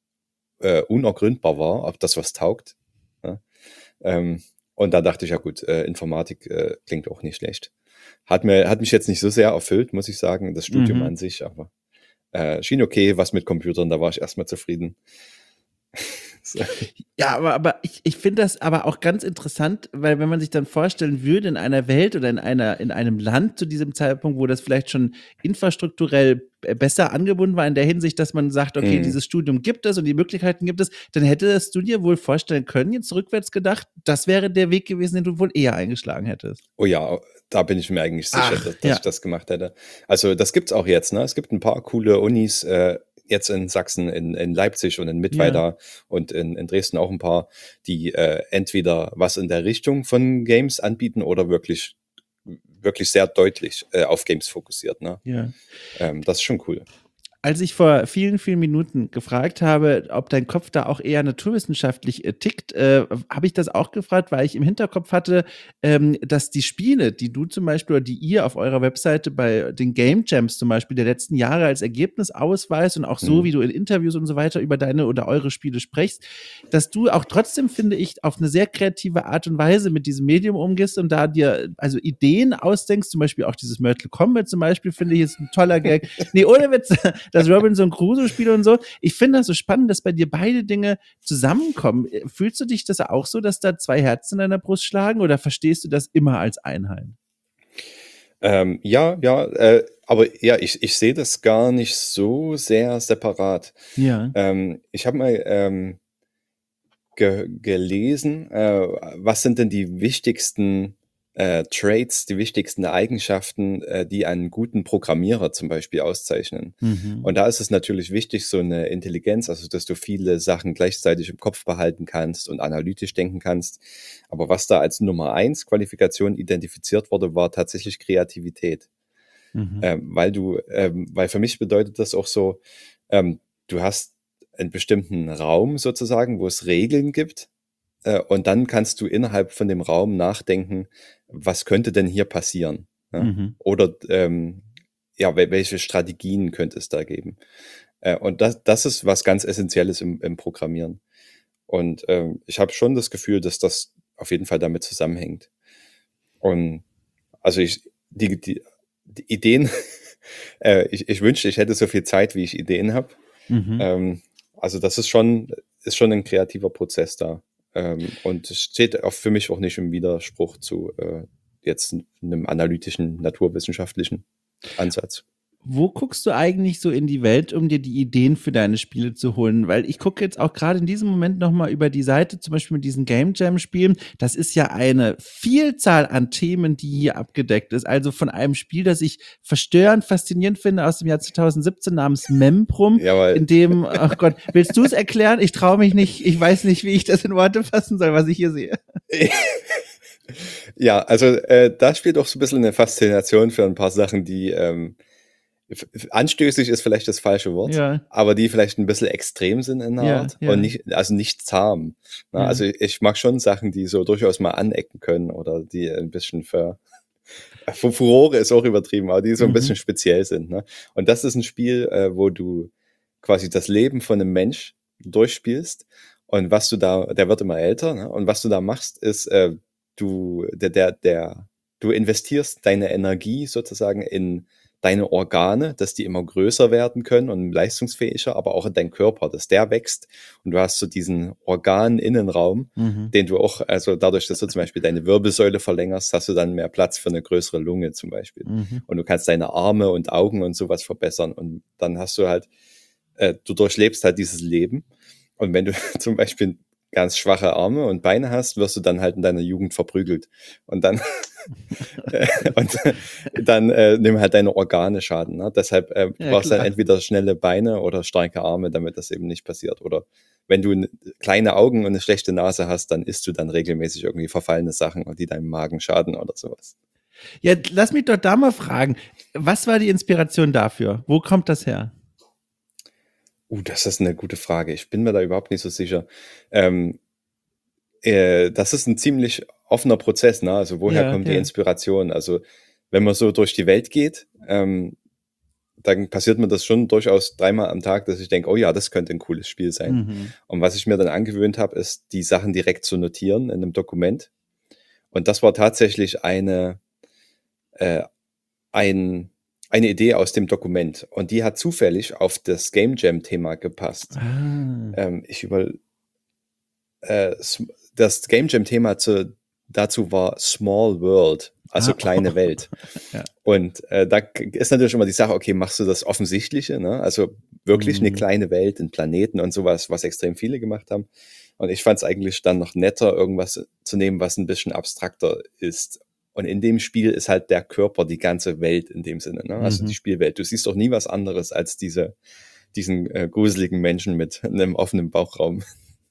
äh, unergründbar war, ob das was taugt. Ne? Ähm, und da dachte ich, ja gut, äh, Informatik äh, klingt auch nicht schlecht. Hat, mir, hat mich jetzt nicht so sehr erfüllt, muss ich sagen, das Studium Mhm. an sich, aber äh, schien okay, was mit Computern, da war ich erstmal zufrieden. Ja, aber, aber ich, ich finde das aber auch ganz interessant, weil wenn man sich dann vorstellen würde, in einer Welt oder in einer, in einem Land zu diesem Zeitpunkt, wo das vielleicht schon infrastrukturell b- besser angebunden war, in der Hinsicht, dass man sagt, okay, Mhm. dieses Studium gibt es und die Möglichkeiten gibt es, dann hättest du dir wohl vorstellen können, jetzt rückwärts gedacht, das wäre der Weg gewesen, den du wohl eher eingeschlagen hättest. Oh ja, da bin ich mir eigentlich sicher, Ach, dass, dass ich ja. das gemacht hätte. Also das gibt's auch jetzt, ne? Es gibt ein paar coole Unis, äh, jetzt in Sachsen, in, in Leipzig und in Ja. Mittweida und in, in Dresden auch ein paar, die äh, entweder was in der Richtung von Games anbieten oder wirklich, wirklich sehr deutlich äh, auf Games fokussiert, ne? Ja. Ähm, das ist schon cool. Als ich vor vielen, vielen Minuten gefragt habe, ob dein Kopf da auch eher naturwissenschaftlich äh, tickt, äh, habe ich das auch gefragt, weil ich im Hinterkopf hatte, ähm, dass die Spiele, die du zum Beispiel oder die ihr auf eurer Webseite bei den Game Jams zum Beispiel der letzten Jahre als Ergebnis ausweist und auch so, Mhm. wie du in Interviews und so weiter über deine oder eure Spiele sprichst, dass du auch trotzdem, finde ich, auf eine sehr kreative Art und Weise mit diesem Medium umgehst und da dir also Ideen ausdenkst, zum Beispiel auch dieses Mortal Kombat zum Beispiel, finde ich, ist ein toller Gag. Nee, ohne Witz, das Robinson Crusoe-Spiel und so. Ich finde das so spannend, dass bei dir beide Dinge zusammenkommen. Fühlst du dich das auch so, dass da zwei Herzen in deiner Brust schlagen oder verstehst du das immer als Einheit? Ähm, ja, ja, äh, aber ja, ich, ich sehe das gar nicht so sehr separat. Ja. Ähm, ich habe mal ähm, ge gelesen, äh, was sind denn die wichtigsten äh, Traits, die wichtigsten Eigenschaften, äh, die einen guten Programmierer zum Beispiel auszeichnen. Mhm. Und da ist es natürlich wichtig, so eine Intelligenz, also dass du viele Sachen gleichzeitig im Kopf behalten kannst und analytisch denken kannst. Aber was da als Nummer eins Qualifikation identifiziert wurde, war tatsächlich Kreativität. Mhm. Ähm, weil du, ähm, weil für mich bedeutet das auch so, ähm, du hast einen bestimmten Raum sozusagen, wo es Regeln gibt, äh, und dann kannst du innerhalb von dem Raum nachdenken, was könnte denn hier passieren? Ne? Mhm. Oder ähm, ja, wel- welche Strategien könnte es da geben? Äh, und das, das ist was ganz Essentielles im, im Programmieren. Und ähm, ich habe schon das Gefühl, dass das auf jeden Fall damit zusammenhängt. Und also ich, die, die, die Ideen, äh, ich, ich wünschte, ich hätte so viel Zeit, wie ich Ideen habe. Mhm. Ähm, also das ist schon, ist schon ein kreativer Prozess da. Ähm, und es steht auch für mich auch nicht im Widerspruch zu äh, jetzt einem analytischen, naturwissenschaftlichen Ansatz. Wo guckst du eigentlich so in die Welt, um dir die Ideen für deine Spiele zu holen? Weil ich gucke jetzt auch gerade in diesem Moment nochmal über die Seite, zum Beispiel mit diesen Game Jam-Spielen. Das ist ja eine Vielzahl an Themen, die hier abgedeckt ist. Also von einem Spiel, das ich verstörend faszinierend finde, aus dem Jahr zwanzig siebzehn namens Memprum, Ja, weil in dem, ach Gott, willst du es erklären? Ich traue mich nicht, ich weiß nicht, wie ich das in Worte fassen soll, was ich hier sehe. ja, also äh, da spielt auch so ein bisschen eine Faszination für ein paar Sachen, die ähm, f- f- anstößig ist vielleicht das falsche Wort, Ja, aber die vielleicht ein bisschen extrem sind in der ja, Art und ja, nicht, also nicht zahm. Na, ja. also ich mag schon Sachen, die so durchaus mal anecken können oder die ein bisschen für Fu- Furore ist auch übertrieben, aber die so ein Mhm. bisschen speziell sind. Ne? Und das ist ein Spiel, äh, wo du quasi das Leben von einem Mensch durchspielst und was du da, der wird immer älter, ne? Und was du da machst, ist, äh, du, der, der, der, du investierst deine Energie sozusagen in deine Organe, dass die immer größer werden können und leistungsfähiger, aber auch in deinen Körper, dass der wächst und du hast so diesen Organinnenraum, Mhm. den du auch, also dadurch, dass du zum Beispiel deine Wirbelsäule verlängerst, hast du dann mehr Platz für eine größere Lunge zum Beispiel. Mhm. Und du kannst deine Arme und Augen und sowas verbessern. Und dann hast du halt, äh, du durchlebst halt dieses Leben. Und wenn du zum Beispiel ganz schwache Arme und Beine hast, wirst du dann halt in deiner Jugend verprügelt. Und dann, äh, und dann äh, nehmen halt deine Organe Schaden. Ne? Deshalb, äh, du Ja, brauchst dann klar. entweder schnelle Beine oder starke Arme, damit das eben nicht passiert. Oder wenn du n- kleine Augen und eine schlechte Nase hast, dann isst du dann regelmäßig irgendwie verfallene Sachen, die deinem Magen schaden oder sowas. Ja, lass mich doch da mal fragen. Was war die Inspiration dafür? Wo kommt das her? Uh, das ist eine gute Frage. Ich bin mir da überhaupt nicht so sicher. Ähm, äh, das ist ein ziemlich offener Prozess, ne? Also woher Ja, kommt die ja. Inspiration? Also wenn man so durch die Welt geht, ähm, dann passiert mir das schon durchaus dreimal am Tag, dass ich denke, oh ja, das könnte ein cooles Spiel sein. Mhm. Und was ich mir dann angewöhnt habe, ist, die Sachen direkt zu notieren in einem Dokument. Und das war tatsächlich eine, äh, ein, eine Idee aus dem Dokument. Und die hat zufällig auf das Game Jam-Thema gepasst. Ah. Ähm, ich über, äh, das Game Jam-Thema zu, dazu war Small World, also Ah, kleine oh. Welt. Ja. Und äh, da ist natürlich immer die Sache, okay, machst du das Offensichtliche, ne? Also wirklich eine Mhm. kleine Welt, einen Planeten und sowas, was extrem viele gemacht haben. Und ich fand es eigentlich dann noch netter, irgendwas zu nehmen, was ein bisschen abstrakter ist. Und in dem Spiel ist halt der Körper die ganze Welt in dem Sinne, ne? Also die Mhm. Spielwelt. Du siehst doch nie was anderes als diese, diesen äh, gruseligen Menschen mit einem offenen Bauchraum.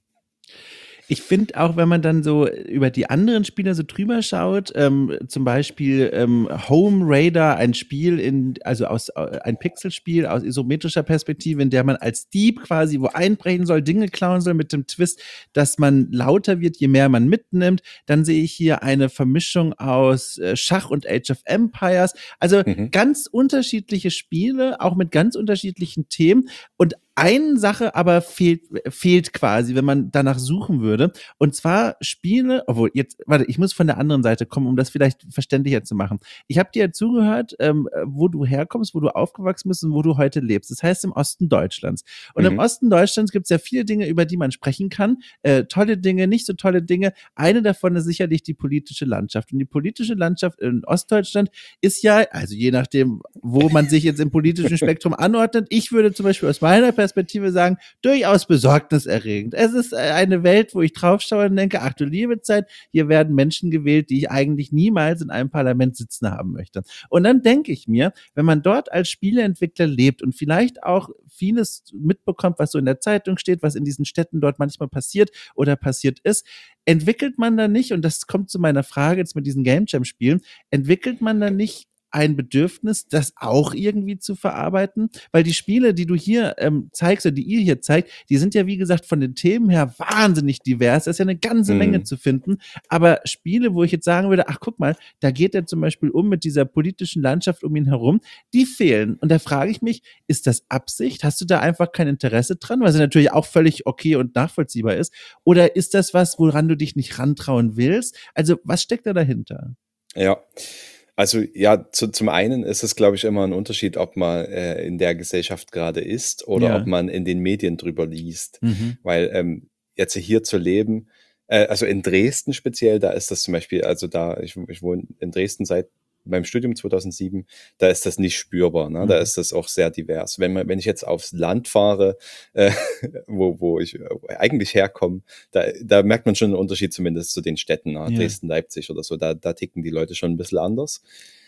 Ich finde auch, wenn man dann so über die anderen Spiele so drüber schaut, ähm, zum Beispiel ähm, Home Raider, ein Spiel in, also aus äh, ein Pixelspiel aus isometrischer Perspektive, in der man als Dieb quasi wo einbrechen soll, Dinge klauen soll, mit dem Twist, dass man lauter wird, je mehr man mitnimmt. Dann sehe ich hier eine Vermischung aus äh, Schach und Age of Empires. Also Mhm. ganz unterschiedliche Spiele, auch mit ganz unterschiedlichen Themen. Und eine Sache aber fehlt, fehlt quasi, wenn man danach suchen würde. Und zwar Spiele, obwohl jetzt, warte, ich muss von der anderen Seite kommen, um das vielleicht verständlicher zu machen. Ich habe dir ja zugehört, ähm, wo du herkommst, wo du aufgewachsen bist und wo du heute lebst. Das heißt im Osten Deutschlands. Und im Mhm. Osten Deutschlands gibt es ja viele Dinge, über die man sprechen kann. Äh, tolle Dinge, nicht so tolle Dinge. Eine davon ist sicherlich die politische Landschaft. Und die politische Landschaft in Ostdeutschland ist ja, also je nachdem, wo man sich jetzt im politischen Spektrum anordnet, ich würde zum Beispiel aus meiner Perspektive sagen, durchaus besorgniserregend. Es ist eine Welt, wo ich draufschaue und denke, ach du liebe Zeit, hier werden Menschen gewählt, die ich eigentlich niemals in einem Parlament sitzen haben möchte. Und dann denke ich mir, wenn man dort als Spieleentwickler lebt und vielleicht auch vieles mitbekommt, was so in der Zeitung steht, was in diesen Städten dort manchmal passiert oder passiert ist, entwickelt man da nicht, und das kommt zu meiner Frage jetzt mit diesen Game Jam Spielen, entwickelt man da nicht ein Bedürfnis, das auch irgendwie zu verarbeiten? Weil die Spiele, die du hier ähm, zeigst oder die ihr hier zeigt, die sind ja, wie gesagt, von den Themen her wahnsinnig divers. Da ist ja eine ganze Menge Mhm. zu finden. Aber Spiele, wo ich jetzt sagen würde, ach guck mal, da geht er zum Beispiel um mit dieser politischen Landschaft um ihn herum, die fehlen. Und da frage ich mich, ist das Absicht? Hast du da einfach kein Interesse dran? Was ja natürlich auch völlig okay und nachvollziehbar ist. Oder ist das was, woran du dich nicht rantrauen willst? Also was steckt da dahinter? Ja, also ja, zu, zum einen ist es, glaube ich, immer ein Unterschied, ob man äh, in der Gesellschaft gerade ist oder ob Ja. man in den Medien drüber liest. Mhm. Weil ähm, jetzt hier zu leben, äh, also in Dresden speziell, da ist das zum Beispiel, also da, ich, ich wohne in Dresden seit meinem Studium zweitausendsieben, da ist das nicht spürbar, ne? Da Mhm. ist das auch sehr divers. Wenn man, wenn ich jetzt aufs Land fahre, äh, wo, wo ich eigentlich herkomme, da, da merkt man schon einen Unterschied zumindest zu den Städten, ne? Ja. Dresden, Leipzig oder so, da, da ticken die Leute schon ein bisschen anders.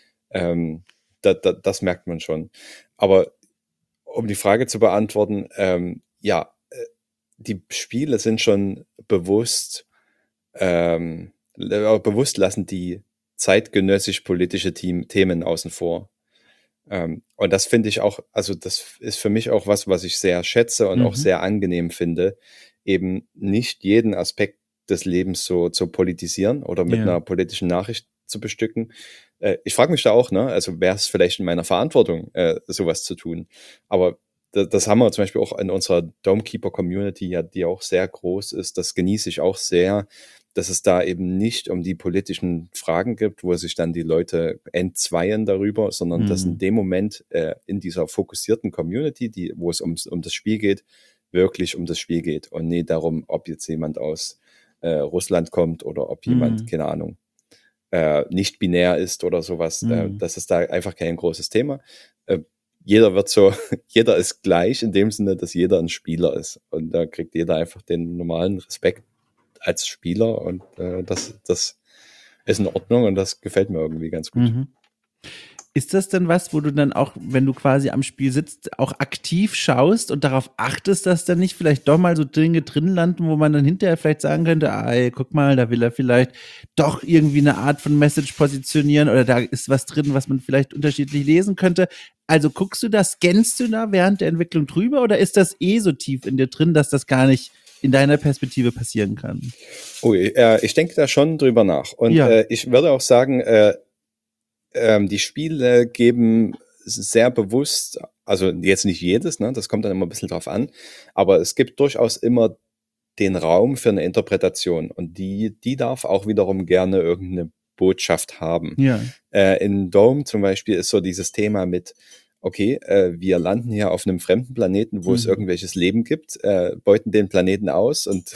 Ähm, da, da, das merkt man schon. Aber um die Frage zu beantworten, ähm, ja, äh, die Spiele sind schon bewusst, ähm, le- bewusst lassen die zeitgenössisch politische Team, Themen außen vor. Ähm, und das finde ich auch, also das ist für mich auch was, was ich sehr schätze und auch Mhm. sehr angenehm finde, eben nicht jeden Aspekt des Lebens so zu politisieren oder mit Ja. einer politischen Nachricht zu bestücken. Äh, ich frage mich da auch, ne, also wäre es vielleicht in meiner Verantwortung, äh, sowas zu tun. Aber da, das haben wir zum Beispiel auch in unserer Domekeeper-Community, ja, die auch sehr groß ist. Das genieße ich auch sehr, dass es da eben nicht um die politischen Fragen gibt, wo sich dann die Leute entzweien darüber, sondern dass in Mhm. dem Moment äh, in dieser fokussierten Community, die, wo es ums, um das Spiel geht, wirklich um das Spiel geht und nicht darum, ob jetzt jemand aus äh, Russland kommt oder ob jemand, Mhm. keine Ahnung, äh, nicht binär ist oder sowas. Äh, Mhm. das ist da einfach kein großes Thema. Äh, jeder wird so, jeder ist gleich in dem Sinne, dass jeder ein Spieler ist. Und da kriegt jeder einfach den normalen Respekt als Spieler und äh, das, das ist in Ordnung und das gefällt mir irgendwie ganz gut. Mhm. Ist das denn was, wo du dann auch, wenn du quasi am Spiel sitzt, auch aktiv schaust und darauf achtest, dass da nicht vielleicht doch mal so Dinge drin landen, wo man dann hinterher vielleicht sagen könnte, ah, ey, guck mal, da will er vielleicht doch irgendwie eine Art von Message positionieren oder da ist was drin, was man vielleicht unterschiedlich lesen könnte. Also guckst du da, scannst du da während der Entwicklung drüber oder ist das eh so tief in dir drin, dass das gar nicht in deiner Perspektive passieren kann? Oh, äh, ich denke da schon drüber nach. Und Ja. äh, ich würde auch sagen, äh, ähm, die Spiele geben sehr bewusst, also jetzt nicht jedes, ne, das kommt dann immer ein bisschen drauf an, aber es gibt durchaus immer den Raum für eine Interpretation und die, die darf auch wiederum gerne irgendeine Botschaft haben. Ja. Äh, in Dome zum Beispiel ist so dieses Thema mit okay, äh, wir landen hier auf einem fremden Planeten, wo Mhm. es irgendwelches Leben gibt, äh, beuten den Planeten aus und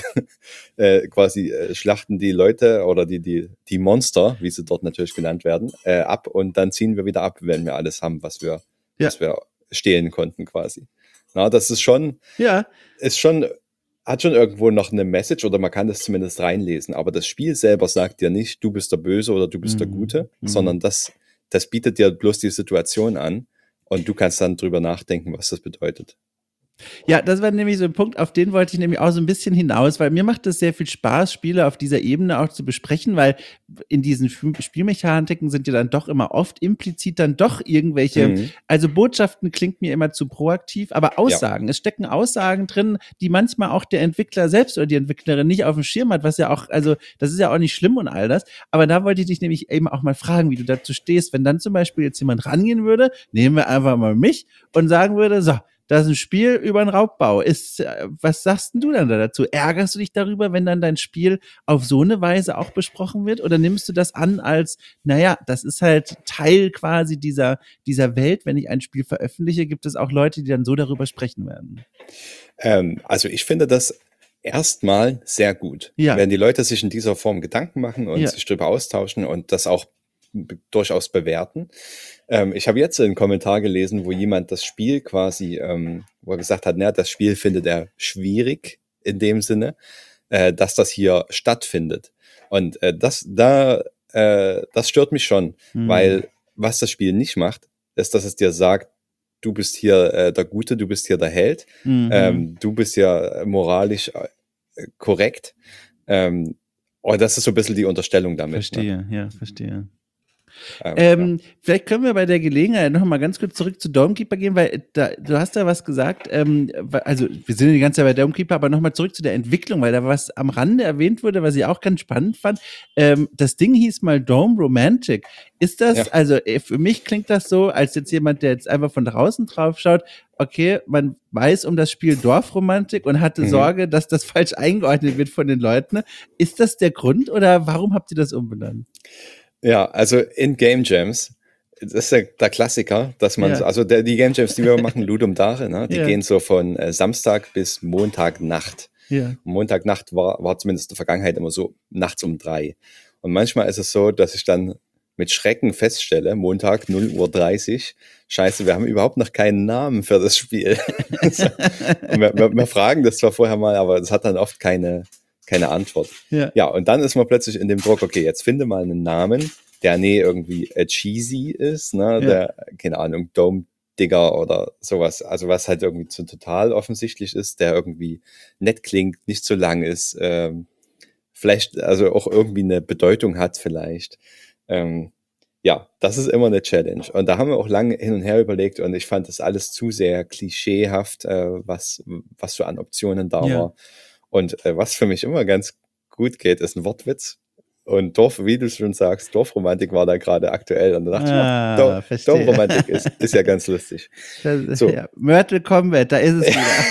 äh, quasi äh, schlachten die Leute oder die, die, die Monster, wie sie dort natürlich genannt werden, äh, ab und dann ziehen wir wieder ab, wenn wir alles haben, was wir, Ja. was wir stehlen konnten quasi. Na, das ist schon, Ja, ist schon, hat schon irgendwo noch eine Message oder man kann das zumindest reinlesen, aber das Spiel selber sagt dir nicht, du bist der Böse oder du bist der Mhm. Gute, Mhm. sondern das, das bietet dir bloß die Situation an und du kannst dann drüber nachdenken, was das bedeutet. Ja, das war nämlich so ein Punkt, auf den wollte ich nämlich auch so ein bisschen hinaus, weil mir macht es sehr viel Spaß, Spiele auf dieser Ebene auch zu besprechen, weil in diesen Sp- Spielmechaniken sind ja dann doch immer oft implizit dann doch irgendwelche, Mhm. also Botschaften klingt mir immer zu proaktiv, aber Aussagen, es stecken Aussagen drin, die manchmal auch der Entwickler selbst oder die Entwicklerin nicht auf dem Schirm hat, was ja auch, also das ist ja auch nicht schlimm und all das, aber da wollte ich dich nämlich eben auch mal fragen, wie du dazu stehst, wenn dann zum Beispiel jetzt jemand rangehen würde, nehmen wir einfach mal mich und sagen würde, so, das ist ein Spiel über einen Raubbau. Ist, äh, was sagst denn du dann da dazu? Ärgerst du dich darüber, wenn dann dein Spiel auf so eine Weise auch besprochen wird? Oder nimmst du das an als, naja, das ist halt Teil quasi dieser, dieser Welt. Wenn ich ein Spiel veröffentliche, gibt es auch Leute, die dann so darüber sprechen werden. Ähm, also ich finde das erstmal sehr gut, Ja. wenn die Leute sich in dieser Form Gedanken machen und Ja. sich darüber austauschen und das auch b- durchaus bewerten. Ähm, ich habe jetzt einen Kommentar gelesen, wo jemand das Spiel quasi, ähm, wo er gesagt hat, na, das Spiel findet er schwierig in dem Sinne, äh, dass das hier stattfindet. Und äh, das, da, äh, das stört mich schon, Hm. weil was das Spiel nicht macht, ist, dass es dir sagt, du bist hier äh, der Gute, du bist hier der Held, Mhm. ähm, du bist ja moralisch äh, korrekt. Ähm, und das ist so ein bisschen die Unterstellung damit. Verstehe, ja, verstehe. Ne? Ähm, Ähm, vielleicht können wir bei der Gelegenheit noch mal ganz kurz zurück zu Dawnkeeper gehen, weil da, du hast da was gesagt, ähm, also wir sind ja die ganze Zeit bei Dawnkeeper, aber noch mal zurück zu der Entwicklung, weil da was am Rande erwähnt wurde, was ich auch ganz spannend fand. Ähm, das Ding hieß mal Dome Romantic. Ist das, Ja. also äh, für mich klingt das so, als jetzt jemand, der jetzt einfach von draußen drauf schaut, okay, man weiß um das Spiel Dorfromantik und hatte Mhm. Sorge, dass das falsch eingeordnet wird von den Leuten. Ist das der Grund oder warum habt ihr das umbenannt? Ja, also in Game Jams, das ist ja der Klassiker, dass man, Ja. so, also der, die Game Jams, die wir machen, Ludum Dare, ne, die Ja. gehen so von äh, Samstag bis Montagnacht. Ja. Und Montagnacht war, war zumindest in der Vergangenheit immer so nachts um drei. Und manchmal ist es so, dass ich dann mit Schrecken feststelle, Montag null Uhr dreißig, scheiße, wir haben überhaupt noch keinen Namen für das Spiel. So. Und wir, wir, wir fragen das zwar vorher mal, aber es hat dann oft keine, keine Antwort. Ja. Ja, und dann ist man plötzlich in dem Druck, okay, jetzt finde mal einen Namen, der nee irgendwie äh, cheesy ist, ne, Ja. der, keine Ahnung, Dome Digger oder sowas, also was halt irgendwie zu total offensichtlich ist, der irgendwie nett klingt, nicht zu lang ist, ähm, vielleicht also auch irgendwie eine Bedeutung hat vielleicht. Ähm, ja, das ist immer eine Challenge. Und da haben wir auch lange hin und her überlegt und ich fand das alles zu sehr klischeehaft, äh, was, was so an Optionen da Ja. war. Und äh, was für mich immer ganz gut geht, ist ein Wortwitz. Und Dorf, wie du schon sagst, Dorfromantik war da gerade aktuell. Und da dachte Ah, ich, ja, verstehe. Dorfromantik ist, ist ja ganz lustig. Das, So. ja. Myrtle Combat, da ist es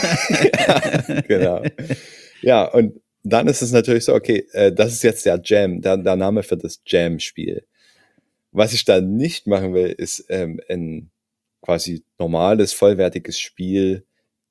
wieder. Ja, genau. Ja, und dann ist es natürlich so, okay, äh, das ist jetzt der Jam, der, der Name für das Jam-Spiel. Was ich dann nicht machen will, ist ähm, ein quasi normales, vollwertiges Spiel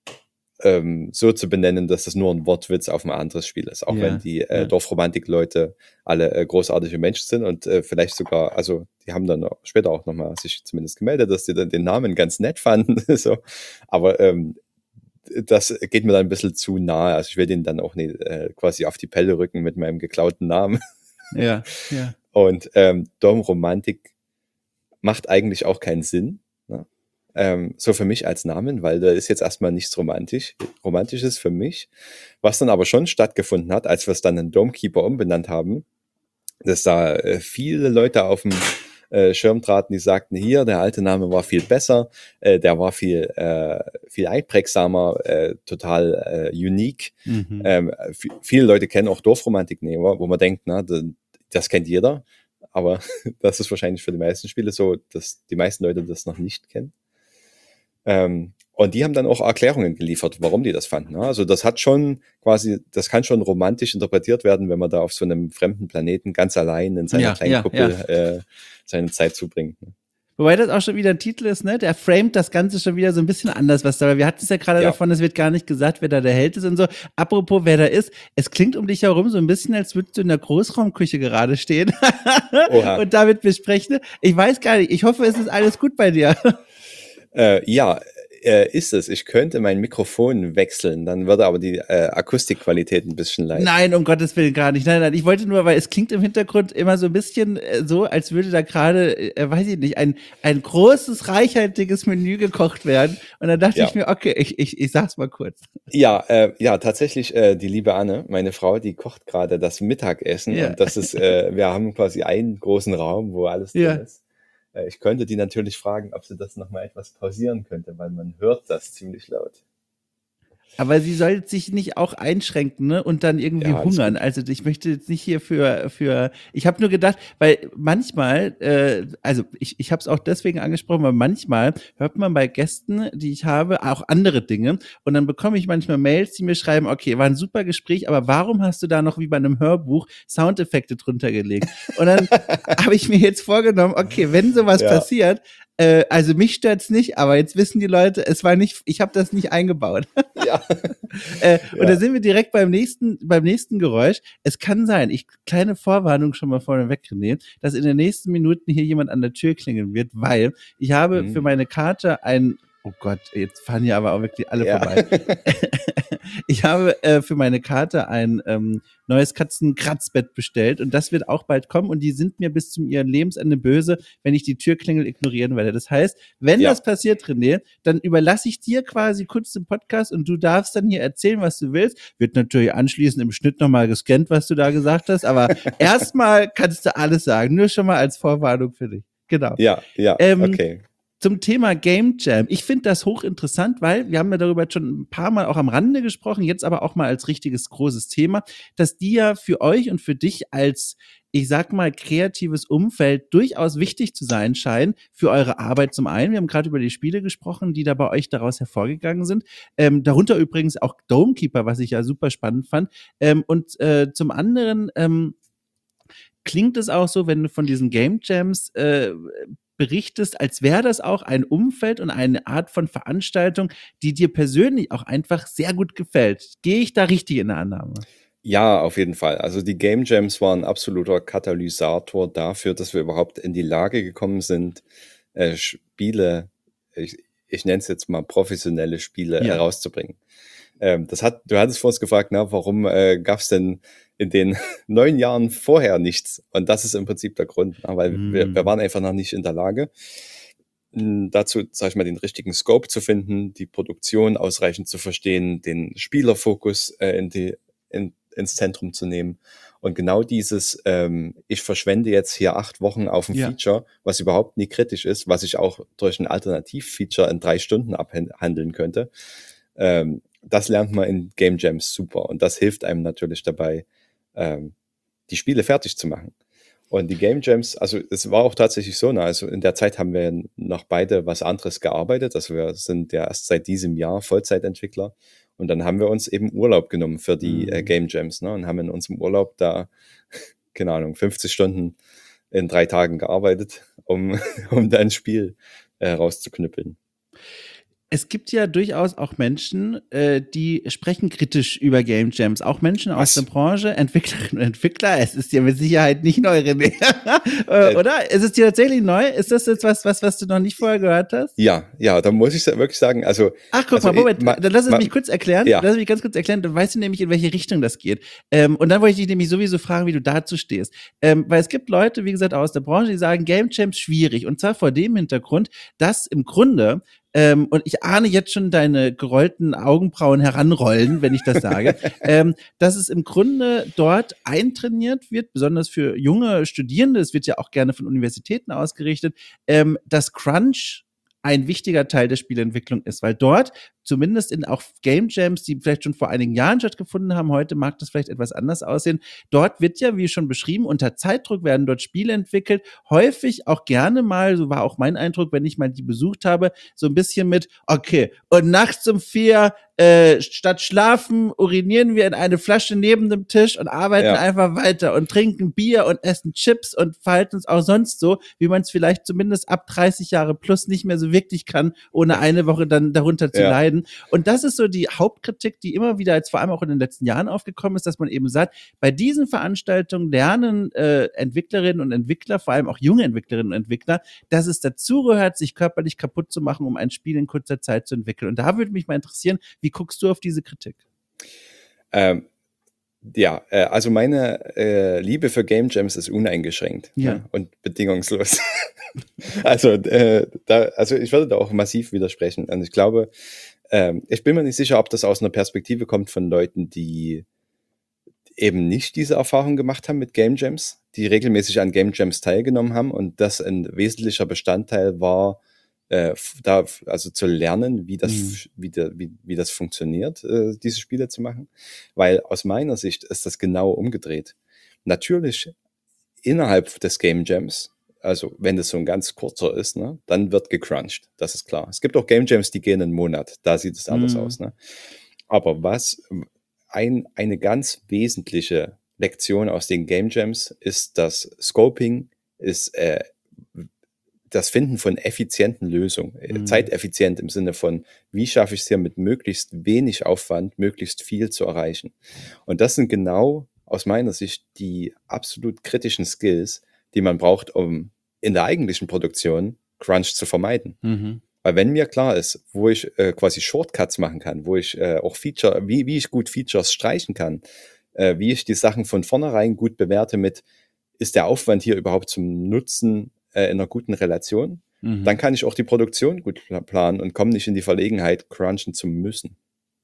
ähm, so zu benennen, dass das nur ein Wortwitz auf ein anderes Spiel ist. Auch Ja, wenn die äh, ja. Dorfromantik-Leute alle äh, großartige Menschen sind und äh, vielleicht sogar, also die haben dann auch später auch nochmal sich zumindest gemeldet, dass die dann den Namen ganz nett fanden. So. Aber ähm, das geht mir dann ein bisschen zu nahe. Also ich will den dann auch nicht äh, quasi auf die Pelle rücken mit meinem geklauten Namen. Ja, ja. Und ähm, Dorfromantik macht eigentlich auch keinen Sinn. Ne? Ähm, so für mich als Namen, weil da ist jetzt erstmal nichts romantisch, Romantisches für mich. Was dann aber schon stattgefunden hat, als wir es dann in Domekeeper umbenannt haben, dass da äh, viele Leute auf dem äh, Schirm traten, die sagten, hier, der alte Name war viel besser, äh, der war viel, äh, viel einprägsamer, äh, total äh, unique. Mhm. Ähm, f- viele Leute kennen auch Dorfromantik, nee, wo man denkt, na, das, das kennt jeder, aber das ist wahrscheinlich für die meisten Spiele so, dass die meisten Leute das noch nicht kennen. Ähm, und die haben dann auch Erklärungen geliefert, warum die das fanden. Ne? Also das hat schon quasi, das kann schon romantisch interpretiert werden, wenn man da auf so einem fremden Planeten ganz allein in seiner Ja, kleinen ja, Kuppel Äh, seine Zeit zubringt. Ne? Wobei das auch schon wieder ein Titel ist, ne? Der framet das Ganze schon wieder so ein bisschen anders, was da. Wir hatten es ja gerade Ja. davon, es wird gar nicht gesagt, wer da der Held ist und so. Apropos, wer da ist, es klingt um dich herum so ein bisschen, als würdest du in der Großraumküche gerade stehen Oha. und damit besprechen. Ich weiß gar nicht, ich hoffe, es ist alles gut bei dir. Äh, ja, äh, ist es. Ich könnte mein Mikrofon wechseln, dann würde aber die äh, Akustikqualität ein bisschen leiden. Nein, um Gottes Willen gar nicht. Nein, nein, ich wollte nur, weil es klingt im Hintergrund immer so ein bisschen äh, so, als würde da gerade, äh, weiß ich nicht, ein, ein großes, reichhaltiges Menü gekocht werden. Und dann dachte Ja. ich mir, okay, ich, ich, ich sag's mal kurz. Ja, äh, ja, tatsächlich, äh, die liebe Anne, meine Frau, die kocht gerade das Mittagessen Ja. und das ist, äh, wir haben quasi einen großen Raum, wo alles drin Ja. ist. Äh, ich könnte die natürlich fragen, ob sie das nochmal etwas pausieren könnte, weil man hört das ziemlich laut. Aber sie soll sich nicht auch einschränken, ne? Und dann irgendwie Ja, alles hungern. gut. Also ich möchte jetzt nicht hier für, für ich habe nur gedacht, weil manchmal, äh, also ich, ich habe es auch deswegen angesprochen, weil manchmal hört man bei Gästen, die ich habe, auch andere Dinge. Und dann bekomme ich manchmal Mails, die mir schreiben, okay, war ein super Gespräch, aber warum hast du da noch wie bei einem Hörbuch Soundeffekte drunter gelegt? Und dann habe ich mir jetzt vorgenommen, okay, wenn sowas Ja. passiert, äh, also mich stört's nicht, aber jetzt wissen die Leute, es war nicht, ich habe das nicht eingebaut. Ja. Äh, Ja. Und da sind wir direkt beim nächsten, beim nächsten Geräusch. Es kann sein, ich kleine Vorwarnung schon mal vorneweg nehmen, dass in den nächsten Minuten hier jemand an der Tür klingeln wird, weil ich habe Mhm. für meine Karte ein, oh Gott, jetzt fahren hier aber auch wirklich alle Ja. vorbei. Ich habe äh, für meine Karte ein ähm, neues Katzenkratzbett bestellt und das wird auch bald kommen und die sind mir bis zum ihrem Lebensende böse, wenn ich die Türklingel ignorieren werde. Das heißt, wenn Ja. das passiert, René, dann überlasse ich dir quasi kurz den Podcast und du darfst dann hier erzählen, was du willst. Wird natürlich anschließend im Schnitt nochmal gescannt, was du da gesagt hast, aber erstmal kannst du alles sagen, nur schon mal als Vorwarnung für dich. Genau. Ja, ja, Ähm, okay. Zum Thema Game Jam. Ich finde das hochinteressant, weil wir haben ja darüber jetzt schon ein paar Mal auch am Rande gesprochen, jetzt aber auch mal als richtiges großes Thema, dass die ja für euch und für dich als, ich sag mal, kreatives Umfeld durchaus wichtig zu sein scheinen für eure Arbeit zum einen. Wir haben gerade über die Spiele gesprochen, die da bei euch daraus hervorgegangen sind. Ähm, darunter übrigens auch Domekeeper, was ich ja super spannend fand. Ähm, und äh, zum anderen ähm, klingt es auch so, wenn du von diesen Game Jams äh, berichtest, als wäre das auch ein Umfeld und eine Art von Veranstaltung, die dir persönlich auch einfach sehr gut gefällt. Gehe ich da richtig in der Annahme? Ja, auf jeden Fall. Also die Game Jams waren ein absoluter Katalysator dafür, dass wir überhaupt in die Lage gekommen sind, äh, Spiele, ich, ich nenne es jetzt mal professionelle Spiele, Ja. herauszubringen. Ähm, das hat, du hattest vorhin gefragt, na, warum äh, gab es denn in den neun Jahren vorher nichts? Und das ist im Prinzip der Grund, na, weil Mm. wir, wir waren einfach noch nicht in der Lage, mh, dazu, sag ich mal, den richtigen Scope zu finden, die Produktion ausreichend zu verstehen, den Spielerfokus äh, in die, in, ins Zentrum zu nehmen. Und genau dieses, ähm, ich verschwende jetzt hier acht Wochen auf ein Ja. Feature, was überhaupt nie kritisch ist, was ich auch durch ein Alternativ-Feature in drei Stunden abhandeln könnte, ähm, das lernt man in Game Jams super. Und das hilft einem natürlich dabei, ähm, die Spiele fertig zu machen. Und die Game Jams, also es war auch tatsächlich so, na, also in der Zeit haben wir noch beide was anderes gearbeitet. Also wir sind ja erst seit diesem Jahr Vollzeitentwickler. Und dann haben wir uns eben Urlaub genommen für die Mhm. äh, Game Jams, ne? Und haben in unserem Urlaub da, keine Ahnung, fünfzig Stunden in drei Tagen gearbeitet, um, um da ein Spiel äh, rauszuknüppeln. Es gibt ja durchaus auch Menschen, äh, die sprechen kritisch über Game Jams. Auch Menschen aus Was? der Branche, Entwicklerinnen und Entwickler. Es ist dir mit Sicherheit nicht neu, René. äh, Äh, oder? Ist es dir tatsächlich neu? Ist das jetzt was, was, was du noch nicht vorher gehört hast? Ja, ja, da muss ich sa- wirklich sagen, also, Ach, guck also mal, Moment, ich- ma- dann lass es ma- mich kurz erklären. Ja. Lass es mich ganz kurz erklären, dann weißt du nämlich, in welche Richtung das geht. Ähm, und dann wollte ich dich nämlich sowieso fragen, wie du dazu stehst. Ähm, weil es gibt Leute, wie gesagt, aus der Branche, die sagen, Game Jams schwierig. Und zwar vor dem Hintergrund, dass im Grunde ähm, und ich ahne jetzt schon deine gerollten Augenbrauen heranrollen, wenn ich das sage, ähm, dass es im Grunde dort eintrainiert wird, besonders für junge Studierende, es wird ja auch gerne von Universitäten ausgerichtet, ähm, dass Crunch ein wichtiger Teil der Spieleentwicklung ist, weil dort zumindest in auch Game Jams, die vielleicht schon vor einigen Jahren stattgefunden haben, heute mag das vielleicht etwas anders aussehen. Dort wird ja, wie schon beschrieben, unter Zeitdruck werden dort Spiele entwickelt, häufig auch gerne mal, so war auch mein Eindruck, wenn ich mal die besucht habe, so ein bisschen mit, okay, und nachts um vier, äh, statt schlafen, urinieren wir in eine Flasche neben dem Tisch und arbeiten Ja. einfach weiter und trinken Bier und essen Chips und verhalten uns auch sonst so, wie man es vielleicht zumindest ab dreißig Jahre plus nicht mehr so wirklich kann, ohne eine Woche dann darunter zu Ja. leiden. Und das ist so die Hauptkritik, die immer wieder jetzt vor allem auch in den letzten Jahren aufgekommen ist, dass man eben sagt, bei diesen Veranstaltungen lernen äh, Entwicklerinnen und Entwickler, vor allem auch junge Entwicklerinnen und Entwickler, dass es dazugehört, sich körperlich kaputt zu machen, um ein Spiel in kurzer Zeit zu entwickeln. Und da würde mich mal interessieren, wie guckst du auf diese Kritik? Ähm, ja, äh, also meine äh, Liebe für Game Jams ist uneingeschränkt, Ja. ne? Und bedingungslos. also, äh, da, also ich würde da auch massiv widersprechen. Und ich glaube, ähm, ich bin mir nicht sicher, ob das aus einer Perspektive kommt von Leuten, die eben nicht diese Erfahrung gemacht haben mit Game Jams, die regelmäßig an Game Jams teilgenommen haben und das ein wesentlicher Bestandteil war, äh, f- da, also zu lernen, wie das, Mhm. f- wie, der, wie, wie das funktioniert, äh, diese Spiele zu machen. Weil aus meiner Sicht ist das genau umgedreht. Natürlich innerhalb des Game Jams, also wenn das so ein ganz kurzer ist, ne, dann wird gecrunched, das ist klar. Es gibt auch Game Jams, die gehen einen Monat, da sieht es anders Mhm. aus. Ne? Aber was ein, eine ganz wesentliche Lektion aus den Game Jams ist, dass Scoping ist äh, das Finden von effizienten Lösungen, äh, Mhm. zeiteffizient im Sinne von, wie schaffe ich es hier mit möglichst wenig Aufwand, möglichst viel zu erreichen. Und das sind genau aus meiner Sicht die absolut kritischen Skills, die man braucht, um in der eigentlichen Produktion Crunch zu vermeiden. Mhm. Weil wenn mir klar ist, wo ich äh, quasi Shortcuts machen kann, wo ich äh, auch Feature, wie, wie ich gut Features streichen kann, äh, wie ich die Sachen von vornherein gut bewerte mit, ist der Aufwand hier überhaupt zum Nutzen äh, in einer guten Relation, Mhm. dann kann ich auch die Produktion gut pla- planen und komme nicht in die Verlegenheit, crunchen zu müssen.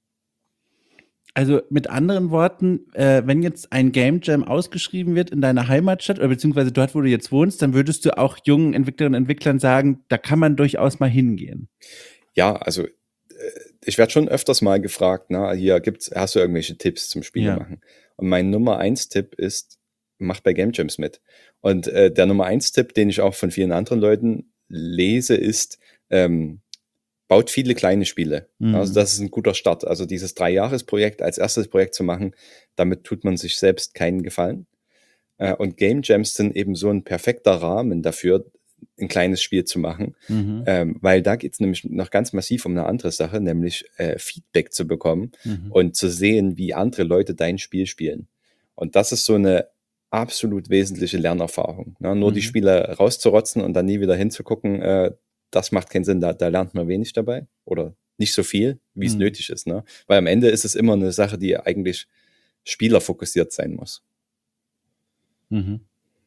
Also mit anderen Worten, äh, wenn jetzt ein Game Jam ausgeschrieben wird in deiner Heimatstadt oder beziehungsweise dort, wo du jetzt wohnst, dann würdest du auch jungen Entwicklerinnen und Entwicklern sagen, da kann man durchaus mal hingehen. Ja, also äh, ich werde schon öfters mal gefragt, na, hier gibt's, hast du irgendwelche Tipps zum Spiele Ja. machen? Und mein Nummer eins Tipp ist, mach bei Game Jams mit. Und äh, der Nummer eins Tipp, den ich auch von vielen anderen Leuten lese, ist, ähm, baut viele kleine Spiele. Mhm. Also das ist ein guter Start. Also dieses Drei-Jahres-Projekt als erstes Projekt zu machen, damit tut man sich selbst keinen Gefallen. Äh, und Game Jams sind eben so ein perfekter Rahmen dafür, ein kleines Spiel zu machen, Mhm. ähm, weil da geht es nämlich noch ganz massiv um eine andere Sache, nämlich äh, Feedback zu bekommen Mhm. und zu sehen, wie andere Leute dein Spiel spielen. Und das ist so eine absolut wesentliche Lernerfahrung. Ne? Nur die Mhm. Spiele rauszurotzen und dann nie wieder hinzugucken, äh, das macht keinen Sinn, da, da lernt man wenig dabei oder nicht so viel, wie es Mhm. nötig ist. Ne? Weil am Ende ist es immer eine Sache, die eigentlich spielerfokussiert sein muss. Mhm.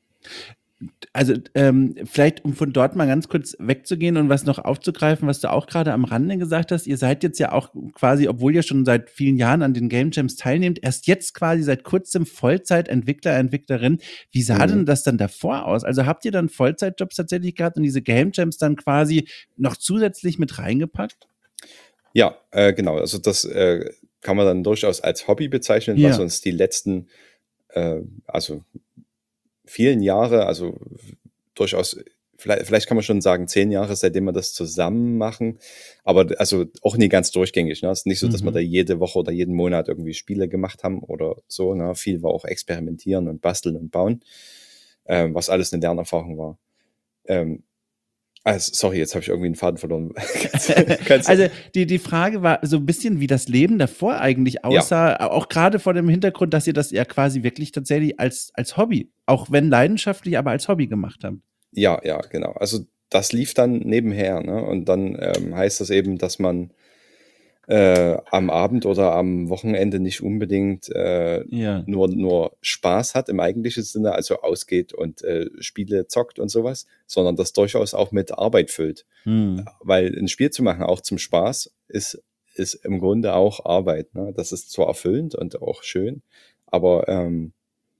Also ähm, vielleicht, um von dort mal ganz kurz wegzugehen und was noch aufzugreifen, was du auch gerade am Rande gesagt hast, ihr seid jetzt ja auch quasi, obwohl ihr schon seit vielen Jahren an den Game Jams teilnehmt, erst jetzt quasi seit kurzem Vollzeit-Entwickler, Entwicklerin. Wie sah Mhm. denn das dann davor aus? Also habt ihr dann Vollzeitjobs tatsächlich gehabt und diese Game Jams dann quasi noch zusätzlich mit reingepackt? Ja, äh, genau. Also das äh, kann man dann durchaus als Hobby bezeichnen, Ja. was uns die letzten, äh, also vielen Jahre, also durchaus, vielleicht, vielleicht kann man schon sagen, zehn Jahre, seitdem wir das zusammen machen, aber also auch nie ganz durchgängig. Ne? Es ist nicht so, dass wir Mhm. da jede Woche oder jeden Monat irgendwie Spiele gemacht haben oder so. Ne? Viel war auch experimentieren und basteln und bauen, ähm, was alles eine Lernerfahrung war. Ähm, also, sorry, jetzt habe ich irgendwie einen Faden verloren. kannst, kannst, Also die, die Frage war so ein bisschen, wie das Leben davor eigentlich ja, aussah, auch gerade vor dem Hintergrund, dass ihr das ja quasi wirklich tatsächlich als, als Hobby, auch wenn leidenschaftlich, aber als Hobby gemacht habt. ja, ja, genau. Also das lief dann nebenher, ne? Und dann ähm, heißt das eben, dass man äh, am Abend oder am Wochenende nicht unbedingt äh, Ja. nur, nur Spaß hat im eigentlichen Sinne, also ausgeht und äh, Spiele zockt und sowas, sondern das durchaus auch mit Arbeit füllt. Hm. Weil ein Spiel zu machen, auch zum Spaß, ist, ist im Grunde auch Arbeit. Ne? Das ist zwar erfüllend und auch schön, aber ähm,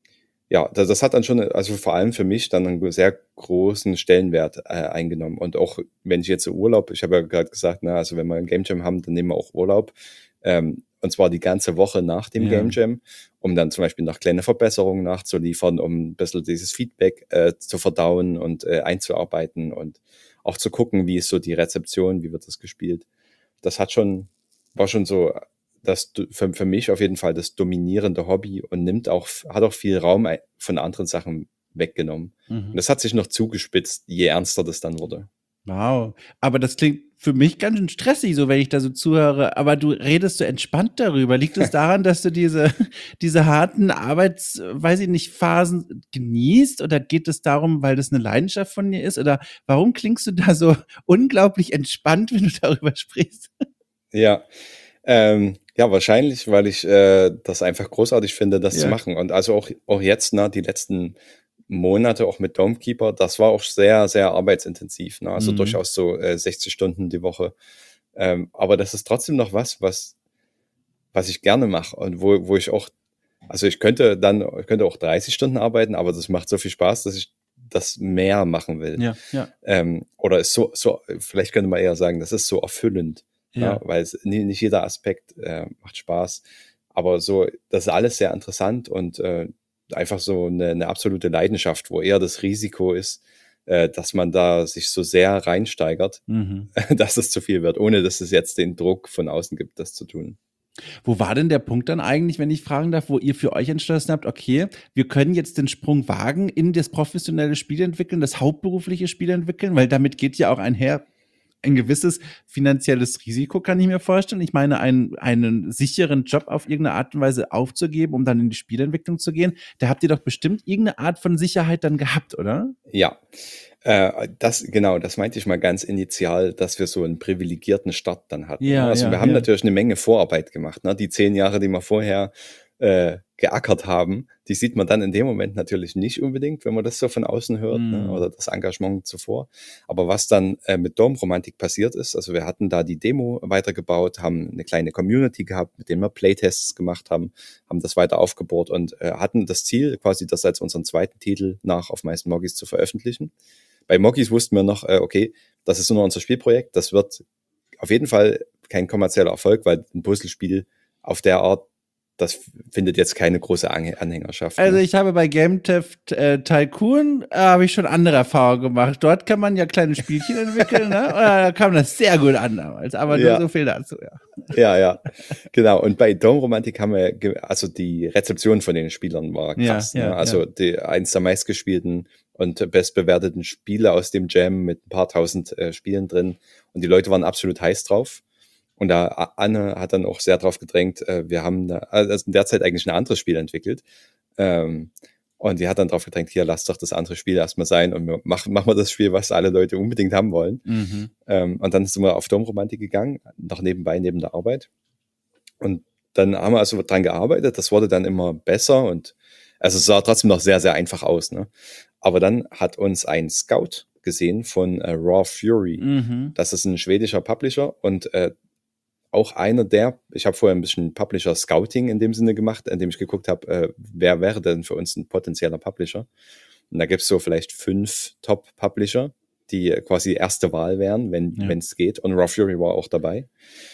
ja, das, das hat dann schon, also vor allem für mich dann einen sehr großen Stellenwert äh, eingenommen. Und auch wenn ich jetzt so Urlaub, ich habe ja gerade gesagt, na, also wenn wir ein Game Jam haben, dann nehmen wir auch Urlaub. Ähm, und zwar die ganze Woche nach dem Ja. Game Jam, um dann zum Beispiel noch kleine Verbesserungen nachzuliefern, um ein bisschen dieses Feedback äh, zu verdauen und äh, einzuarbeiten und auch zu gucken, wie ist so die Rezeption, wie wird das gespielt. Das hat schon, war schon so das do- für, für mich auf jeden Fall das dominierende Hobby und nimmt auch, hat auch viel Raum ei- von anderen Sachen weggenommen. Und Mhm. das hat sich noch zugespitzt, je ernster das dann wurde. Wow. Aber das klingt für mich ganz schön stressig, so wenn ich da so zuhöre. Aber du redest so entspannt darüber. Liegt es daran, dass du diese, diese harten Arbeits, weiß ich nicht, Phasen genießt? Oder geht es darum, weil das eine Leidenschaft von dir ist? Oder warum klingst du da so unglaublich entspannt, wenn du darüber sprichst? Ja, ähm, ja, wahrscheinlich, weil ich äh, das einfach großartig finde, das zu Ja. machen. Und also auch, auch jetzt, ne, die letzten Monate auch mit Domekeeper, das war auch sehr, sehr arbeitsintensiv. Ne? Also Mhm. durchaus so äh, sechzig Stunden die Woche. Ähm, aber das ist trotzdem noch was, was, was ich gerne mache und wo, wo ich auch, also ich könnte dann, ich könnte auch dreißig Stunden arbeiten, aber das macht so viel Spaß, dass ich das mehr machen will. Ja, ja, Ähm, oder ist so, so, vielleicht könnte man eher sagen, das ist so erfüllend, ne? ja. Weil es, nie- nicht jeder Aspekt äh, macht Spaß. Aber so, das ist alles sehr interessant und äh, einfach so eine, eine absolute Leidenschaft, wo eher das Risiko ist, äh, dass man da sich so sehr reinsteigert, Mhm. dass es zu viel wird, ohne dass es jetzt den Druck von außen gibt, das zu tun. Wo war denn der Punkt dann eigentlich, wenn ich fragen darf, wo ihr für euch entschlossen habt, okay, wir können jetzt den Sprung wagen in das professionelle Spiel entwickeln, das hauptberufliche Spiel entwickeln, weil damit geht ja auch einher ein gewisses finanzielles Risiko, kann ich mir vorstellen. Ich meine, einen, einen sicheren Job auf irgendeine Art und Weise aufzugeben, um dann in die Spielentwicklung zu gehen, da habt ihr doch bestimmt irgendeine Art von Sicherheit dann gehabt, oder? Ja, äh, das, genau, das meinte ich mal ganz initial, dass wir so einen privilegierten Start dann hatten. Ne? Ja, Also ja, wir haben ja. natürlich eine Menge Vorarbeit gemacht. Ne? Die zehn Jahre, die wir vorher äh, geackert haben, die sieht man dann in dem Moment natürlich nicht unbedingt, wenn man das so von außen hört, ne? Mm. Oder das Engagement zuvor. Aber was dann äh, mit Dome-Romantik passiert ist, also wir hatten da die Demo weitergebaut, haben eine kleine Community gehabt, mit denen wir Playtests gemacht haben, haben das weiter aufgebohrt und äh, hatten das Ziel, quasi das als unseren zweiten Titel nach auf meisten Moggies zu veröffentlichen. Bei Moggies wussten wir noch, äh, okay, das ist nur unser Spielprojekt, das wird auf jeden Fall kein kommerzieller Erfolg, weil ein Puzzlespiel auf der Art, das findet jetzt keine große Anhä- Anhängerschaft. Also Ne? ich habe bei Game Theft äh, Tycoon äh, habe ich schon andere Erfahrungen gemacht. Dort kann man ja kleine Spielchen entwickeln, ne? Und da kam das sehr gut an damals. Aber nur Ja, so viel dazu, ja. ja, ja, genau. Und bei Dome Romantik haben wir, ge- also die Rezeption von den Spielern war Ja, krass. ja, Ne? Also ja. die, eins der meistgespielten und bestbewerteten Spiele aus dem Jam mit ein paar tausend äh, Spielen drin. Und die Leute waren absolut heiß drauf. Und da A- Anne hat dann auch sehr drauf gedrängt, äh, wir haben da, also in der Zeit eigentlich ein anderes Spiel entwickelt. Ähm, und die hat dann drauf gedrängt, hier, lass doch das andere Spiel erstmal sein und wir machen, machen wir das Spiel, was alle Leute unbedingt haben wollen. Mhm. Ähm, und dann sind wir auf Domromantik gegangen, noch nebenbei, neben der Arbeit. Und dann haben wir also dran gearbeitet, das wurde dann immer besser und also es sah trotzdem noch sehr, sehr einfach aus. Ne? Aber dann hat uns ein Scout gesehen von äh, Raw Fury. Mhm. Das ist ein schwedischer Publisher und äh, auch einer der, ich habe vorher ein bisschen Publisher Scouting in dem Sinne gemacht, indem ich geguckt habe, äh, wer wäre denn für uns ein potenzieller Publisher. Und da gibt es so vielleicht fünf Top-Publisher, die quasi erste Wahl wären, wenn Ja. es geht. Und Raw Fury war auch dabei.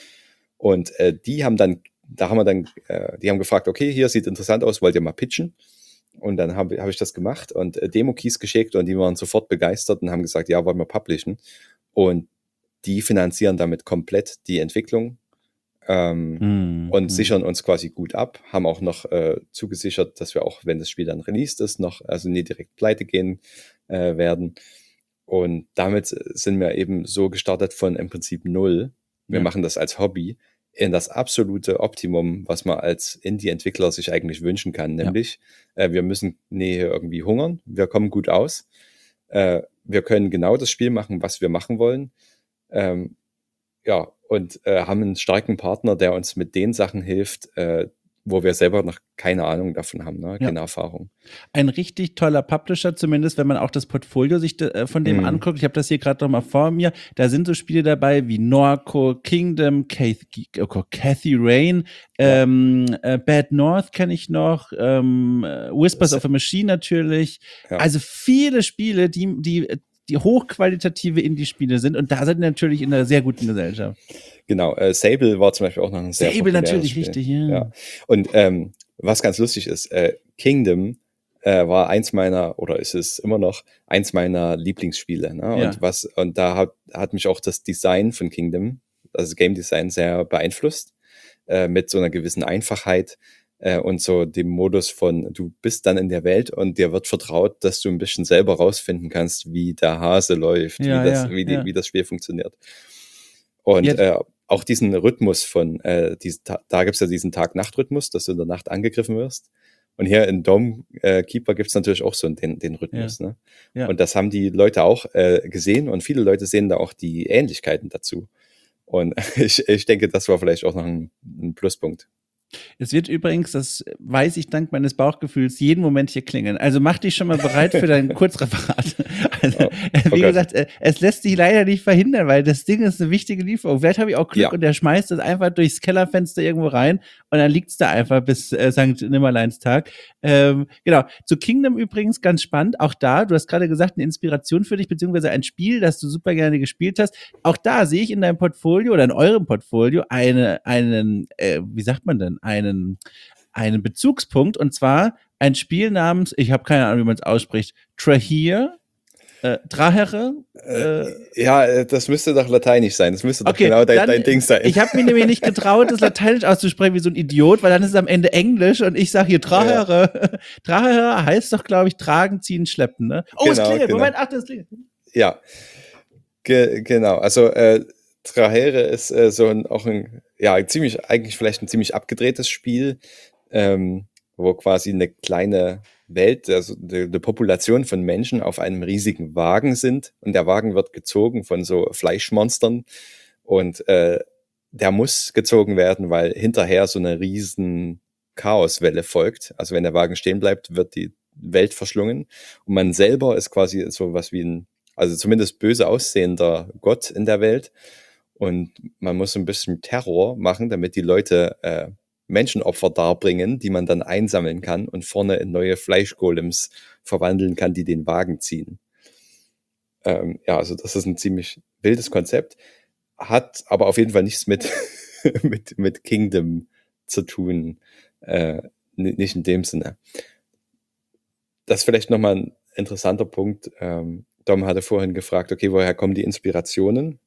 Und äh, die haben dann, da haben wir dann, äh, die haben gefragt, okay, hier sieht interessant aus, wollt ihr mal pitchen? Und dann habe hab ich das gemacht und äh, Demo-Keys geschickt und die waren sofort begeistert und haben gesagt, ja, wollen wir publishen. Und die finanzieren damit komplett die Entwicklung ähm, Mhm. und sichern uns quasi gut ab, haben auch noch äh, zugesichert, dass wir auch, wenn das Spiel dann released ist, noch, also nie direkt pleite gehen äh, werden. Und damit sind wir eben so gestartet von im Prinzip null. Wir Ja. machen das als Hobby in das absolute Optimum, was man als Indie-Entwickler sich eigentlich wünschen kann. Nämlich, äh, wir müssen nie irgendwie hungern, wir kommen gut aus, äh, wir können genau das Spiel machen, was wir machen wollen. Ähm, ja, und äh, haben einen starken Partner, der uns mit den Sachen hilft, äh, wo wir selber noch keine Ahnung davon haben, ne? Keine Ja. Erfahrung. Ein richtig toller Publisher, zumindest wenn man auch das Portfolio sich de, äh, von dem Mhm. anguckt. Ich habe das hier gerade noch mal vor mir. Da sind so Spiele dabei wie Norco, Kingdom, Kathy, oh, Kathy Rain, Ja. ähm, äh, Bad North kenne ich noch, ähm, äh, Whispers Das- of a Machine natürlich. Ja. Also viele Spiele, die, die, die hochqualitative Indie-Spiele sind. Und da sind wir natürlich in einer sehr guten Gesellschaft. Genau, äh, Sable war zum Beispiel auch noch ein sehr Sable populäres natürlich, Spiel. richtig, ja. Ja. Und ähm, was ganz lustig ist, äh, Kingdom äh, war eins meiner, oder ist es immer noch, eins meiner Lieblingsspiele. Ne? Ja. Und was, und da hat, hat mich auch das Design von Kingdom, also das Game Design, sehr beeinflusst, äh, mit so einer gewissen Einfachheit äh, und so dem Modus von, du bist dann in der Welt und dir wird vertraut, dass du ein bisschen selber rausfinden kannst, wie der Hase läuft, Ja, wie, das, ja, wie, die, ja. wie das Spiel funktioniert. Und Jetzt- äh, auch diesen Rhythmus von, äh, diesen, Ta- da gibt's ja diesen Tag-Nacht-Rhythmus, dass du in der Nacht angegriffen wirst. Und hier in Dome äh, Keeper gibt's natürlich auch so den, den Rhythmus. Ne? Ja. Und das haben die Leute auch äh, gesehen und viele Leute sehen da auch die Ähnlichkeiten dazu. Und ich, ich denke, das war vielleicht auch noch ein, ein Pluspunkt. Es wird übrigens, das weiß ich dank meines Bauchgefühls, jeden Moment hier klingeln. Also mach dich schon mal bereit für dein Kurzreferat. Also, Oh, wie okay. gesagt, äh, es lässt sich leider nicht verhindern, weil das Ding ist eine wichtige Lieferung. Vielleicht habe ich auch Glück Ja. und der schmeißt es einfach durchs Kellerfenster irgendwo rein und dann liegt's da einfach bis äh, Sankt Nimmerleinstag. Ähm, genau. Zu Kingdom übrigens ganz spannend. Auch da, du hast gerade gesagt, eine Inspiration für dich, beziehungsweise ein Spiel, das du super gerne gespielt hast. Auch da sehe ich in deinem Portfolio oder in eurem Portfolio eine, einen, äh, wie sagt man denn, einen, einen Bezugspunkt, und zwar ein Spiel namens, ich habe keine Ahnung, wie man es ausspricht, Trahir, äh, Trahere. Äh, Ja, äh, das müsste doch lateinisch sein. Das müsste doch okay, genau dein, dann- dein Ding sein. Ich habe mir nämlich nicht getraut, das Lateinisch auszusprechen wie so ein Idiot, weil dann ist es am Ende Englisch und ich sage hier Trahere. Trahere heißt doch, glaube ich, tragen, ziehen, schleppen, ne? Oh, es Genau, klingelt. genau. Moment, ach, das klingelt. Ja, Ge genau. Also äh, Trahere ist äh, so ein, auch ein, ja, ziemlich, eigentlich vielleicht ein ziemlich abgedrehtes Spiel, ähm, wo quasi eine kleine Welt, also eine, eine Population von Menschen auf einem riesigen Wagen sind und der Wagen wird gezogen von so Fleischmonstern und äh, der muss gezogen werden, weil hinterher so eine riesen Chaoswelle folgt. Also wenn der Wagen stehen bleibt, wird die Welt verschlungen und man selber ist quasi so was wie ein, also zumindest böse aussehender Gott in der Welt. Und man muss so ein bisschen Terror machen, damit die Leute äh, Menschenopfer darbringen, die man dann einsammeln kann und vorne in neue Fleischgolems verwandeln kann, die den Wagen ziehen. Ähm, ja, also das ist ein ziemlich wildes Konzept, hat aber auf jeden Fall nichts mit, mit, mit Kingdom zu tun. Äh, nicht in dem Sinne. Das ist vielleicht nochmal ein interessanter Punkt. Ähm, Dom hatte vorhin gefragt, okay, woher kommen die Inspirationen?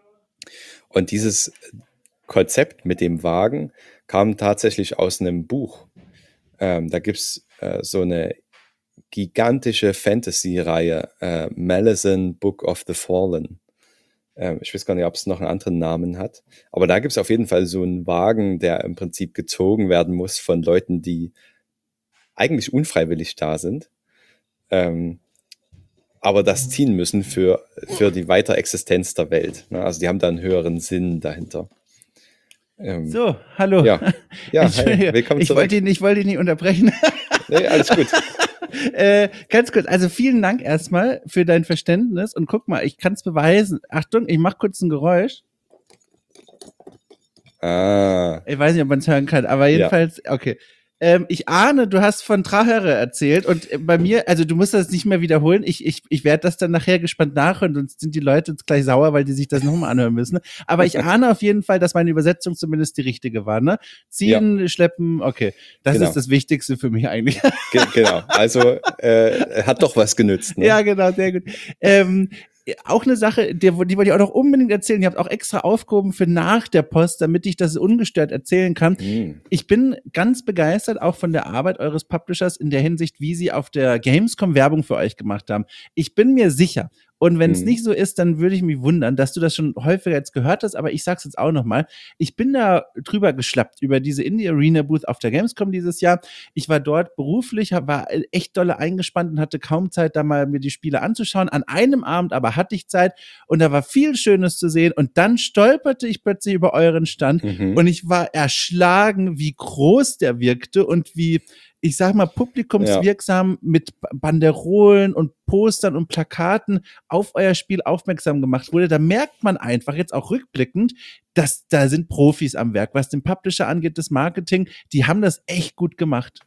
Und dieses Konzept mit dem Wagen kam tatsächlich aus einem Buch. Ähm, da gibt's äh, so eine gigantische Fantasy-Reihe, äh, Malazan Book of the Fallen. Ähm, ich weiß gar nicht, ob es noch einen anderen Namen hat. Aber da gibt's auf jeden Fall so einen Wagen, der im Prinzip gezogen werden muss von Leuten, die eigentlich unfreiwillig da sind. Ähm, aber das ziehen müssen für, für die Weiterexistenz der Welt. Ne? Also die haben da einen höheren Sinn dahinter. Ähm, So, hallo. Ja, ja, Entschuldige, hey, willkommen ich zurück. wollte ihn, ich wollte ihn nicht unterbrechen. Nee, alles gut. äh, ganz kurz, also vielen Dank erstmal für dein Verständnis und guck mal, ich kann es beweisen. Achtung, ich mache kurz ein Geräusch. Ah, Ich weiß nicht, ob man es hören kann, aber jedenfalls, okay. Ähm, ich ahne, du hast von Trahere erzählt und äh, bei mir, also du musst das nicht mehr wiederholen, ich, ich, ich werde das dann nachher gespannt nachhören, sonst sind die Leute jetzt gleich sauer, weil die sich das nochmal anhören müssen. Aber ich ahne auf jeden Fall, dass meine Übersetzung zumindest die richtige war, ne? Ziehen, schleppen, okay. Das Genau. ist das Wichtigste für mich eigentlich. ge genau. Also äh, hat doch was genützt. Ne? Ja, genau, sehr gut. Ähm, auch eine Sache, die, die wollte ich auch noch unbedingt erzählen. Ihr habt auch extra aufgehoben für nach der Post, damit ich das ungestört erzählen kann. Hm. Ich bin ganz begeistert auch von der Arbeit eures Publishers in der Hinsicht, wie sie auf der Gamescom Werbung für euch gemacht haben. Ich bin mir sicher, Und wenn es Mhm. nicht so ist, dann würde ich mich wundern, dass du das schon häufiger jetzt gehört hast, aber ich sag's jetzt auch nochmal. Ich bin da drüber geschlappt, über diese Indie Arena Booth auf der Gamescom dieses Jahr. Ich war dort beruflich, war echt dolle eingespannt und hatte kaum Zeit, da mal mir die Spiele anzuschauen. An einem Abend aber hatte ich Zeit und da war viel Schönes zu sehen. Und dann stolperte ich plötzlich über euren Stand Mhm. und ich war erschlagen, wie groß der wirkte und wie, ich sag mal, Ja. publikumswirksam mit Ba- Banderolen und Postern und Plakaten auf euer Spiel aufmerksam gemacht wurde. Da merkt man einfach jetzt auch rückblickend, dass da sind Profis am Werk. Was den Publisher angeht, das Marketing, die haben das echt gut gemacht.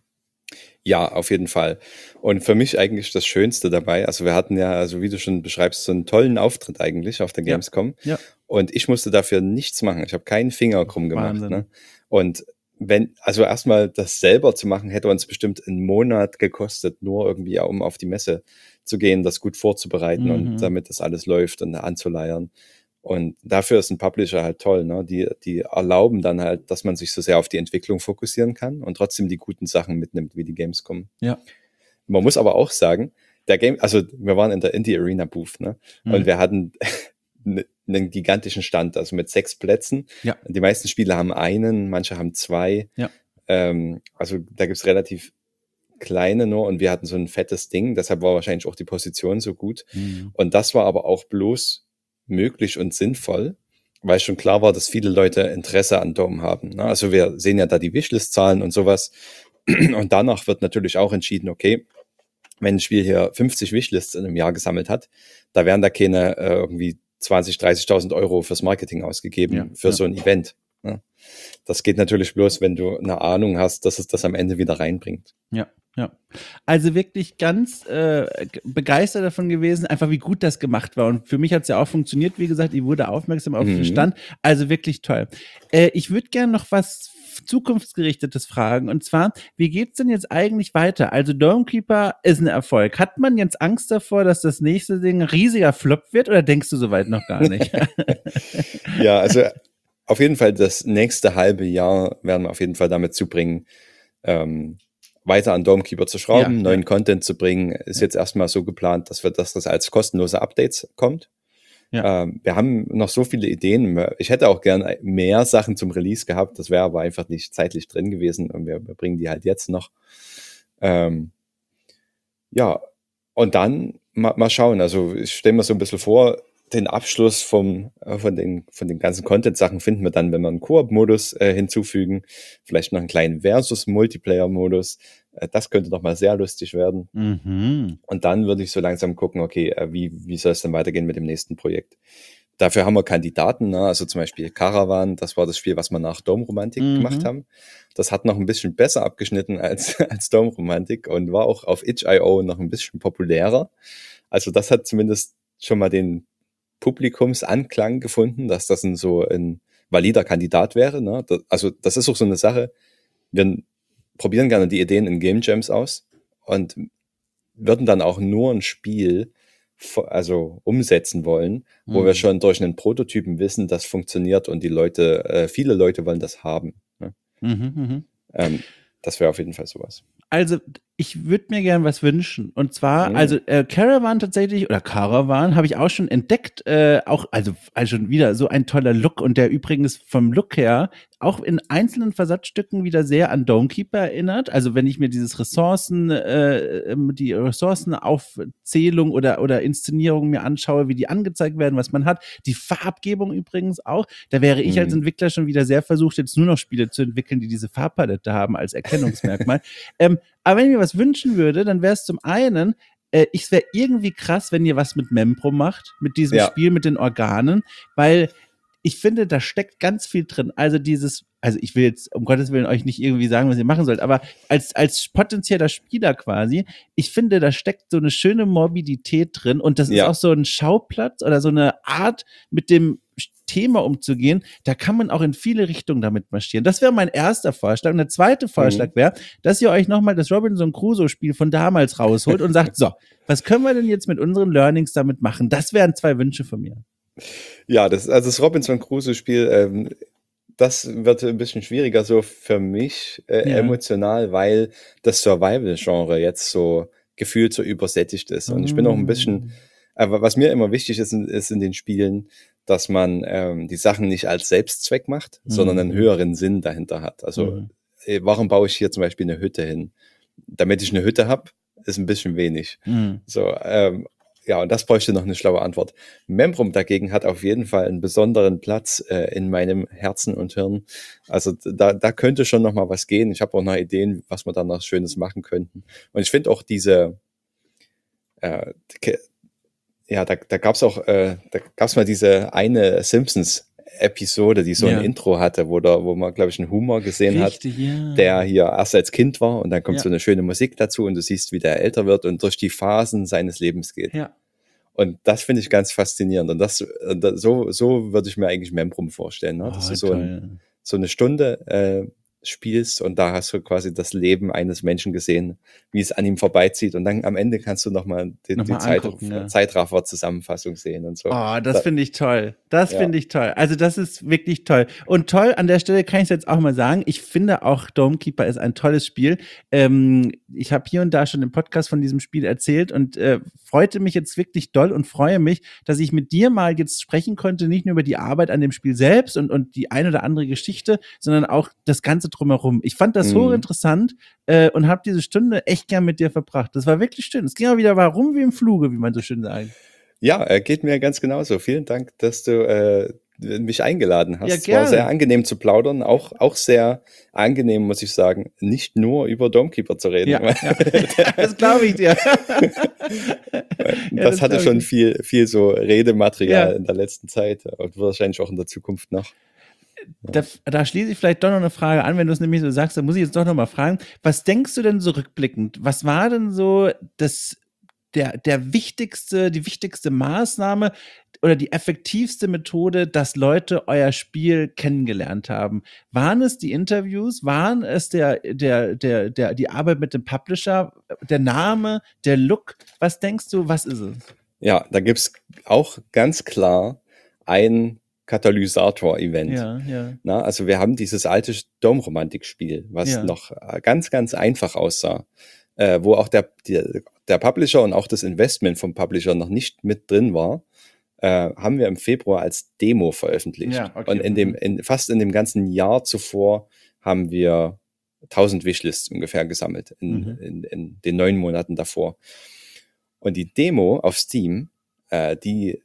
Ja, auf jeden Fall. Und für mich eigentlich das Schönste dabei, also wir hatten ja, also wie du schon beschreibst, so einen tollen Auftritt eigentlich auf der Ja, Gamescom. ja, Und ich musste dafür nichts machen. Ich habe keinen Finger krumm gemacht, ne? Wahnsinn. Und wenn, also erstmal das selber zu machen, hätte uns bestimmt einen Monat gekostet, nur irgendwie, ja, um auf die Messe zu gehen, das gut vorzubereiten und Mhm. damit das alles läuft und anzuleiern. Und dafür ist ein Publisher halt toll, ne? Die, die erlauben dann halt, dass man sich so sehr auf die Entwicklung fokussieren kann und trotzdem die guten Sachen mitnimmt, wie die Gamescom. Ja. Man muss aber auch sagen, der Game, also wir waren in der Indie Arena Booth, ne? Und Mhm. wir hatten ne- einen gigantischen Stand, also mit sechs Plätzen. Ja. Die meisten Spiele haben einen, manche haben zwei. Ja. Ähm, also da gibt's relativ kleine nur und wir hatten so ein fettes Ding, deshalb war wahrscheinlich auch die Position so gut. Mhm. Und das war aber auch bloß möglich und sinnvoll, weil schon klar war, dass viele Leute Interesse an Dome haben, ne? Also wir sehen ja da die Wishlist-Zahlen und sowas. Und danach wird natürlich auch entschieden, okay, wenn ein Spiel hier fünfzig Wishlists in einem Jahr gesammelt hat, da werden da keine äh, irgendwie zwanzig, dreißigtausend Euro fürs Marketing ausgegeben Ja, für ja. so ein Event, ne? Das geht natürlich bloß, wenn du eine Ahnung hast, dass es das am Ende wieder reinbringt. Ja, ja. Also wirklich ganz äh, g- begeistert davon gewesen, einfach wie gut das gemacht war. Und für mich hat es ja auch funktioniert. Wie gesagt, ich wurde aufmerksam auf den Mhm. Stand. Also wirklich toll. Äh, ich würde gerne noch was f- Zukunftsgerichtetes fragen. Und zwar, wie geht's denn jetzt eigentlich weiter? Also Dawnkeeper ist ein Erfolg. Hat man jetzt Angst davor, dass das nächste Ding ein riesiger Flop wird? Oder denkst du soweit noch gar nicht? Ja, also auf jeden Fall das nächste halbe Jahr werden wir auf jeden Fall damit zubringen, ähm, weiter an Dawnkeeper zu schrauben, Ja, neuen ja. Content zu bringen. Ist Ja. jetzt erstmal so geplant, dass wir, dass das als kostenlose Updates kommt. Ja. Ähm, wir haben noch so viele Ideen. Ich hätte auch gern mehr Sachen zum Release gehabt. Das wäre aber einfach nicht zeitlich drin gewesen und wir, wir bringen die halt jetzt noch. Ähm, ja, und dann mal, mal schauen. Also ich stelle mir so ein bisschen vor, den Abschluss vom, äh, von, den, von den ganzen Content-Sachen finden wir dann, wenn wir einen Koop-Modus äh, hinzufügen. Vielleicht noch einen kleinen Versus-Multiplayer-Modus. Äh, das könnte doch mal sehr lustig werden. Mhm. Und dann würde ich so langsam gucken, okay, äh, wie, wie soll es denn weitergehen mit dem nächsten Projekt? Dafür haben wir Kandidaten, ne? Also zum Beispiel Caravan, das war das Spiel, was wir nach Dome Romantik Mhm. gemacht haben. Das hat noch ein bisschen besser abgeschnitten als, als Dome Romantik und war auch auf itch Punkt io noch ein bisschen populärer. Also das hat zumindest schon mal den Publikumsanklang gefunden, dass das ein so ein valider Kandidat wäre, ne? Das, also das ist auch so eine Sache, wir probieren gerne die Ideen in Game Jams aus und würden dann auch nur ein Spiel vo- also umsetzen wollen, wo wir Mhm. schon durch einen Prototypen wissen, das funktioniert und die Leute, äh, viele Leute wollen das haben, ne? Mhm. Mhm. Ähm, das wäre auf jeden Fall sowas. Also, ich würde mir gern was wünschen. Und zwar, Mhm. also äh, Caravan tatsächlich, oder Caravan, habe ich auch schon entdeckt. Äh, auch, also, also schon wieder so ein toller Look und der übrigens vom Look her auch in einzelnen Versatzstücken wieder sehr an Dawnkeeper erinnert. Also, wenn ich mir dieses Ressourcen, äh, ähm, die Ressourcenaufzählung oder, oder Inszenierung mir anschaue, wie die angezeigt werden, was man hat. Die Farbgebung übrigens auch. Da wäre ich als Mhm. Entwickler schon wieder sehr versucht, jetzt nur noch Spiele zu entwickeln, die diese Farbpalette haben als Erkennungsmerkmal. ähm, aber wenn ich mir was wünschen würde, dann wäre es zum einen, äh, ich wäre irgendwie krass, wenn ihr was mit Mempro macht, mit diesem Ja. Spiel, mit den Organen, weil ich finde, da steckt ganz viel drin. Also dieses, also ich will jetzt um Gottes Willen euch nicht irgendwie sagen, was ihr machen sollt, aber als, als potenzieller Spieler quasi, ich finde, da steckt so eine schöne Morbidität drin und das ist Ja. auch so ein Schauplatz oder so eine Art, mit dem Thema umzugehen, da kann man auch in viele Richtungen damit marschieren. Das wäre mein erster Vorschlag. Und der zweite Vorschlag Mhm. wäre, dass ihr euch nochmal das Robinson Crusoe-Spiel von damals rausholt und sagt, so, was können wir denn jetzt mit unseren Learnings damit machen? Das wären zwei Wünsche von mir. Ja, das, also das Robinson Crusoe-Spiel, ähm, das wird ein bisschen schwieriger so für mich äh, Ja. emotional, weil das Survival-Genre jetzt so gefühlt so übersättigt ist. Und ich bin auch ein bisschen, Aber was mir immer wichtig ist, ist in den Spielen, dass man ähm, die Sachen nicht als Selbstzweck macht, mhm. sondern einen höheren Sinn dahinter hat. Also mhm. äh, warum baue ich hier zum Beispiel eine Hütte hin? Damit ich eine Hütte habe, ist ein bisschen wenig. Mhm. So, ähm, ja, und das bräuchte noch eine schlaue Antwort. Membrum dagegen hat auf jeden Fall einen besonderen Platz äh, in meinem Herzen und Hirn. Also da, da könnte schon noch mal was gehen. Ich habe auch noch Ideen, was wir da noch Schönes machen könnten. Und ich finde auch diese äh, ja, da, da gab's auch, äh, da gab's mal diese eine Simpsons-Episode, die so ja. ein Intro hatte, wo da, wo man, glaube ich, einen Humor gesehen Richtig, hat, ja. der hier erst als Kind war und dann kommt ja. so eine schöne Musik dazu und du siehst, wie der älter wird und durch die Phasen seines Lebens geht. Ja. Und das finde ich ganz faszinierend. Und das, das so, so würde ich mir eigentlich Membrum vorstellen, ne? Oh, dass du so, ein, so eine Stunde äh, spielst und da hast du quasi das Leben eines Menschen gesehen, wie es an ihm vorbeizieht und dann am Ende kannst du nochmal die, noch die Zeit, ja. Zeitraffer-Zusammenfassung sehen und so. Oh, das da, finde ich toll. Das ja. finde ich toll. Also das ist wirklich toll. Und toll, an der Stelle kann ich es jetzt auch mal sagen, ich finde auch Domekeeper ist ein tolles Spiel. Ähm, ich habe hier und da schon im Podcast von diesem Spiel erzählt und äh, freute mich jetzt wirklich doll und freue mich, dass ich mit dir mal jetzt sprechen konnte, nicht nur über die Arbeit an dem Spiel selbst und, und die eine oder andere Geschichte, sondern auch das Ganze drumherum. Ich fand das mhm. hochinteressant äh, und habe diese Stunde echt gern mit dir verbracht. Das war wirklich schön. Es ging auch wieder warum wie im Fluge, wie man so schön sagt. Ja, äh, geht mir ganz genauso. Vielen Dank, dass du äh, mich eingeladen hast. Ja, es war sehr angenehm zu plaudern, auch, auch sehr angenehm, muss ich sagen, nicht nur über Domekeeper zu reden. Ja, ja. Das glaube ich dir. das, ja, das hatte schon viel, viel so Redematerial ja. in der letzten Zeit und wahrscheinlich auch in der Zukunft noch. Da, da schließe ich vielleicht doch noch eine Frage an, wenn du es nämlich so sagst, dann muss ich jetzt doch noch mal fragen, was denkst du denn so rückblickend? Was war denn so das, der, der wichtigste, die wichtigste Maßnahme oder die effektivste Methode, dass Leute euer Spiel kennengelernt haben? Waren es die Interviews? Waren es der, der, der, der, die Arbeit mit dem Publisher? Der Name? Der Look? Was denkst du, was ist es? Ja, da gibt es auch ganz klar ein Katalysator-Event. Ja, ja. Na, also wir haben dieses alte Dome-Romantik-Spiel, was ja. noch ganz, ganz einfach aussah, äh, wo auch der, der, der Publisher und auch das Investment vom Publisher noch nicht mit drin war, äh, haben wir im Februar als Demo veröffentlicht. Ja, okay. Und in dem, in, fast in dem ganzen Jahr zuvor haben wir tausend Wishlists ungefähr gesammelt, in, mhm. in, in den neun Monaten davor. Und die Demo auf Steam, äh, die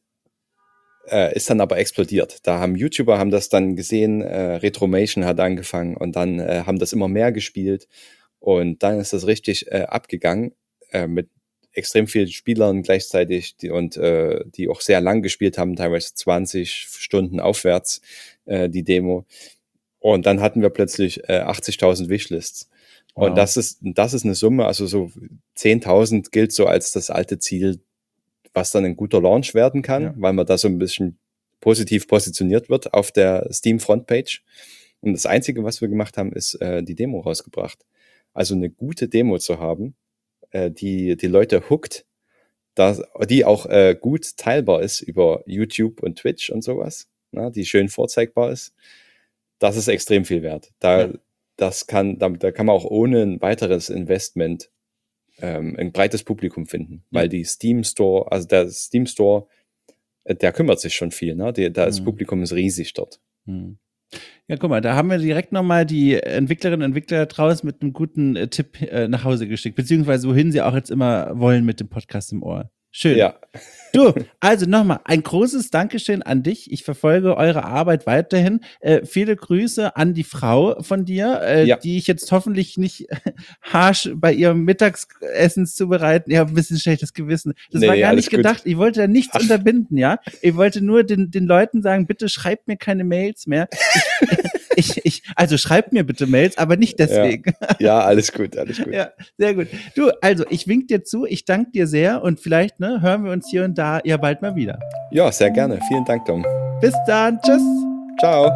Äh, ist dann aber explodiert. Da haben YouTuber haben das dann gesehen, äh, Retromation hat angefangen und dann äh, haben das immer mehr gespielt und dann ist das richtig äh, abgegangen äh, mit extrem vielen Spielern gleichzeitig die, und äh, die auch sehr lang gespielt haben, teilweise zwanzig Stunden aufwärts äh, die Demo und dann hatten wir plötzlich äh, achtzigtausend Wishlists. Wow. Und das ist das ist eine Summe, also so zehntausend gilt so als das alte Ziel, was dann ein guter Launch werden kann, ja. weil man da so ein bisschen positiv positioniert wird auf der Steam-Frontpage. Und das Einzige, was wir gemacht haben, ist äh, die Demo rausgebracht. Also eine gute Demo zu haben, äh, die die Leute hookt, da, die auch äh, gut teilbar ist über YouTube und Twitch und sowas, na, die schön vorzeigbar ist. Das ist extrem viel wert. Da, ja. das kann, da, da kann man auch ohne ein weiteres Investment ähm, ein breites Publikum finden, ja. weil die Steam Store, also der Steam Store, äh, der kümmert sich schon viel, ne? Die, das mhm. Publikum ist riesig dort. Mhm. Ja, guck mal, da haben wir direkt nochmal die Entwicklerinnen und Entwickler draußen mit einem guten äh, Tipp äh, nach Hause geschickt, beziehungsweise wohin sie auch jetzt immer wollen mit dem Podcast im Ohr. Schön. Ja. Du, also nochmal ein großes Dankeschön an dich. Ich verfolge eure Arbeit weiterhin. Äh, viele Grüße an die Frau von dir, äh, ja. die ich jetzt hoffentlich nicht harsch bei ihrem Mittagessen zubereiten. Ich habe ein bisschen schlechtes Gewissen. Das nee, war gar nicht gedacht. Gut. Ich wollte da nichts Ach. unterbinden, ja. Ich wollte nur den, den Leuten sagen, bitte schreibt mir keine Mails mehr. Ich, ich, ich, also schreibt mir bitte Mails, aber nicht deswegen. Ja, ja alles gut, alles gut. Ja, sehr gut. Du, also ich wink dir zu, ich danke dir sehr und vielleicht ne, hören wir uns hier und da ja bald mal wieder. Ja, sehr gerne. Vielen Dank, Dom. Bis dann. Tschüss. Ciao.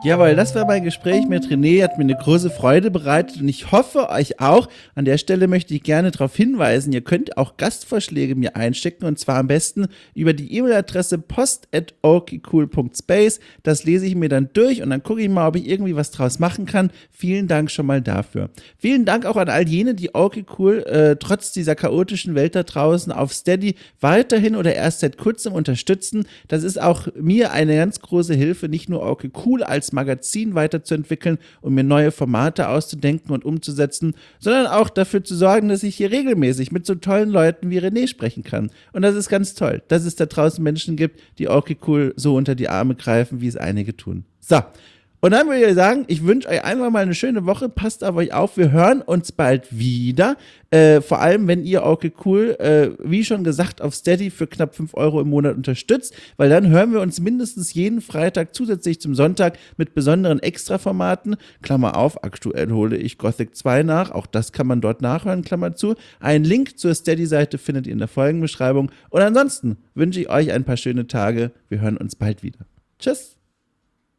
Jawohl, das war mein Gespräch mit René, hat mir eine große Freude bereitet und ich hoffe euch auch. An der Stelle möchte ich gerne darauf hinweisen, ihr könnt auch Gastvorschläge mir einschicken und zwar am besten über die E-Mail-Adresse post at okicool punkt space. Das lese ich mir dann durch und dann gucke ich mal, ob ich irgendwie was draus machen kann. Vielen Dank schon mal dafür. Vielen Dank auch an all jene, die OkiCool äh, trotz dieser chaotischen Welt da draußen auf Steady weiterhin oder erst seit kurzem unterstützen. Das ist auch mir eine ganz große Hilfe, nicht nur OkiCool als Magazin weiterzuentwickeln und mir neue Formate auszudenken und umzusetzen, sondern auch dafür zu sorgen, dass ich hier regelmäßig mit so tollen Leuten wie René sprechen kann. Und das ist ganz toll, dass es da draußen Menschen gibt, die OkiCool so unter die Arme greifen, wie es einige tun. So. Und dann würde ich sagen, ich wünsche euch einfach mal eine schöne Woche, passt auf euch auf, wir hören uns bald wieder, äh, vor allem wenn ihr OkiCool, äh, wie schon gesagt, auf Steady für knapp fünf Euro im Monat unterstützt, weil dann hören wir uns mindestens jeden Freitag zusätzlich zum Sonntag mit besonderen Extraformaten, Klammer auf, aktuell hole ich Gothic zwei nach, auch das kann man dort nachhören, Klammer zu, einen Link zur Steady-Seite findet ihr in der Folgenbeschreibung und ansonsten wünsche ich euch ein paar schöne Tage, wir hören uns bald wieder. Tschüss!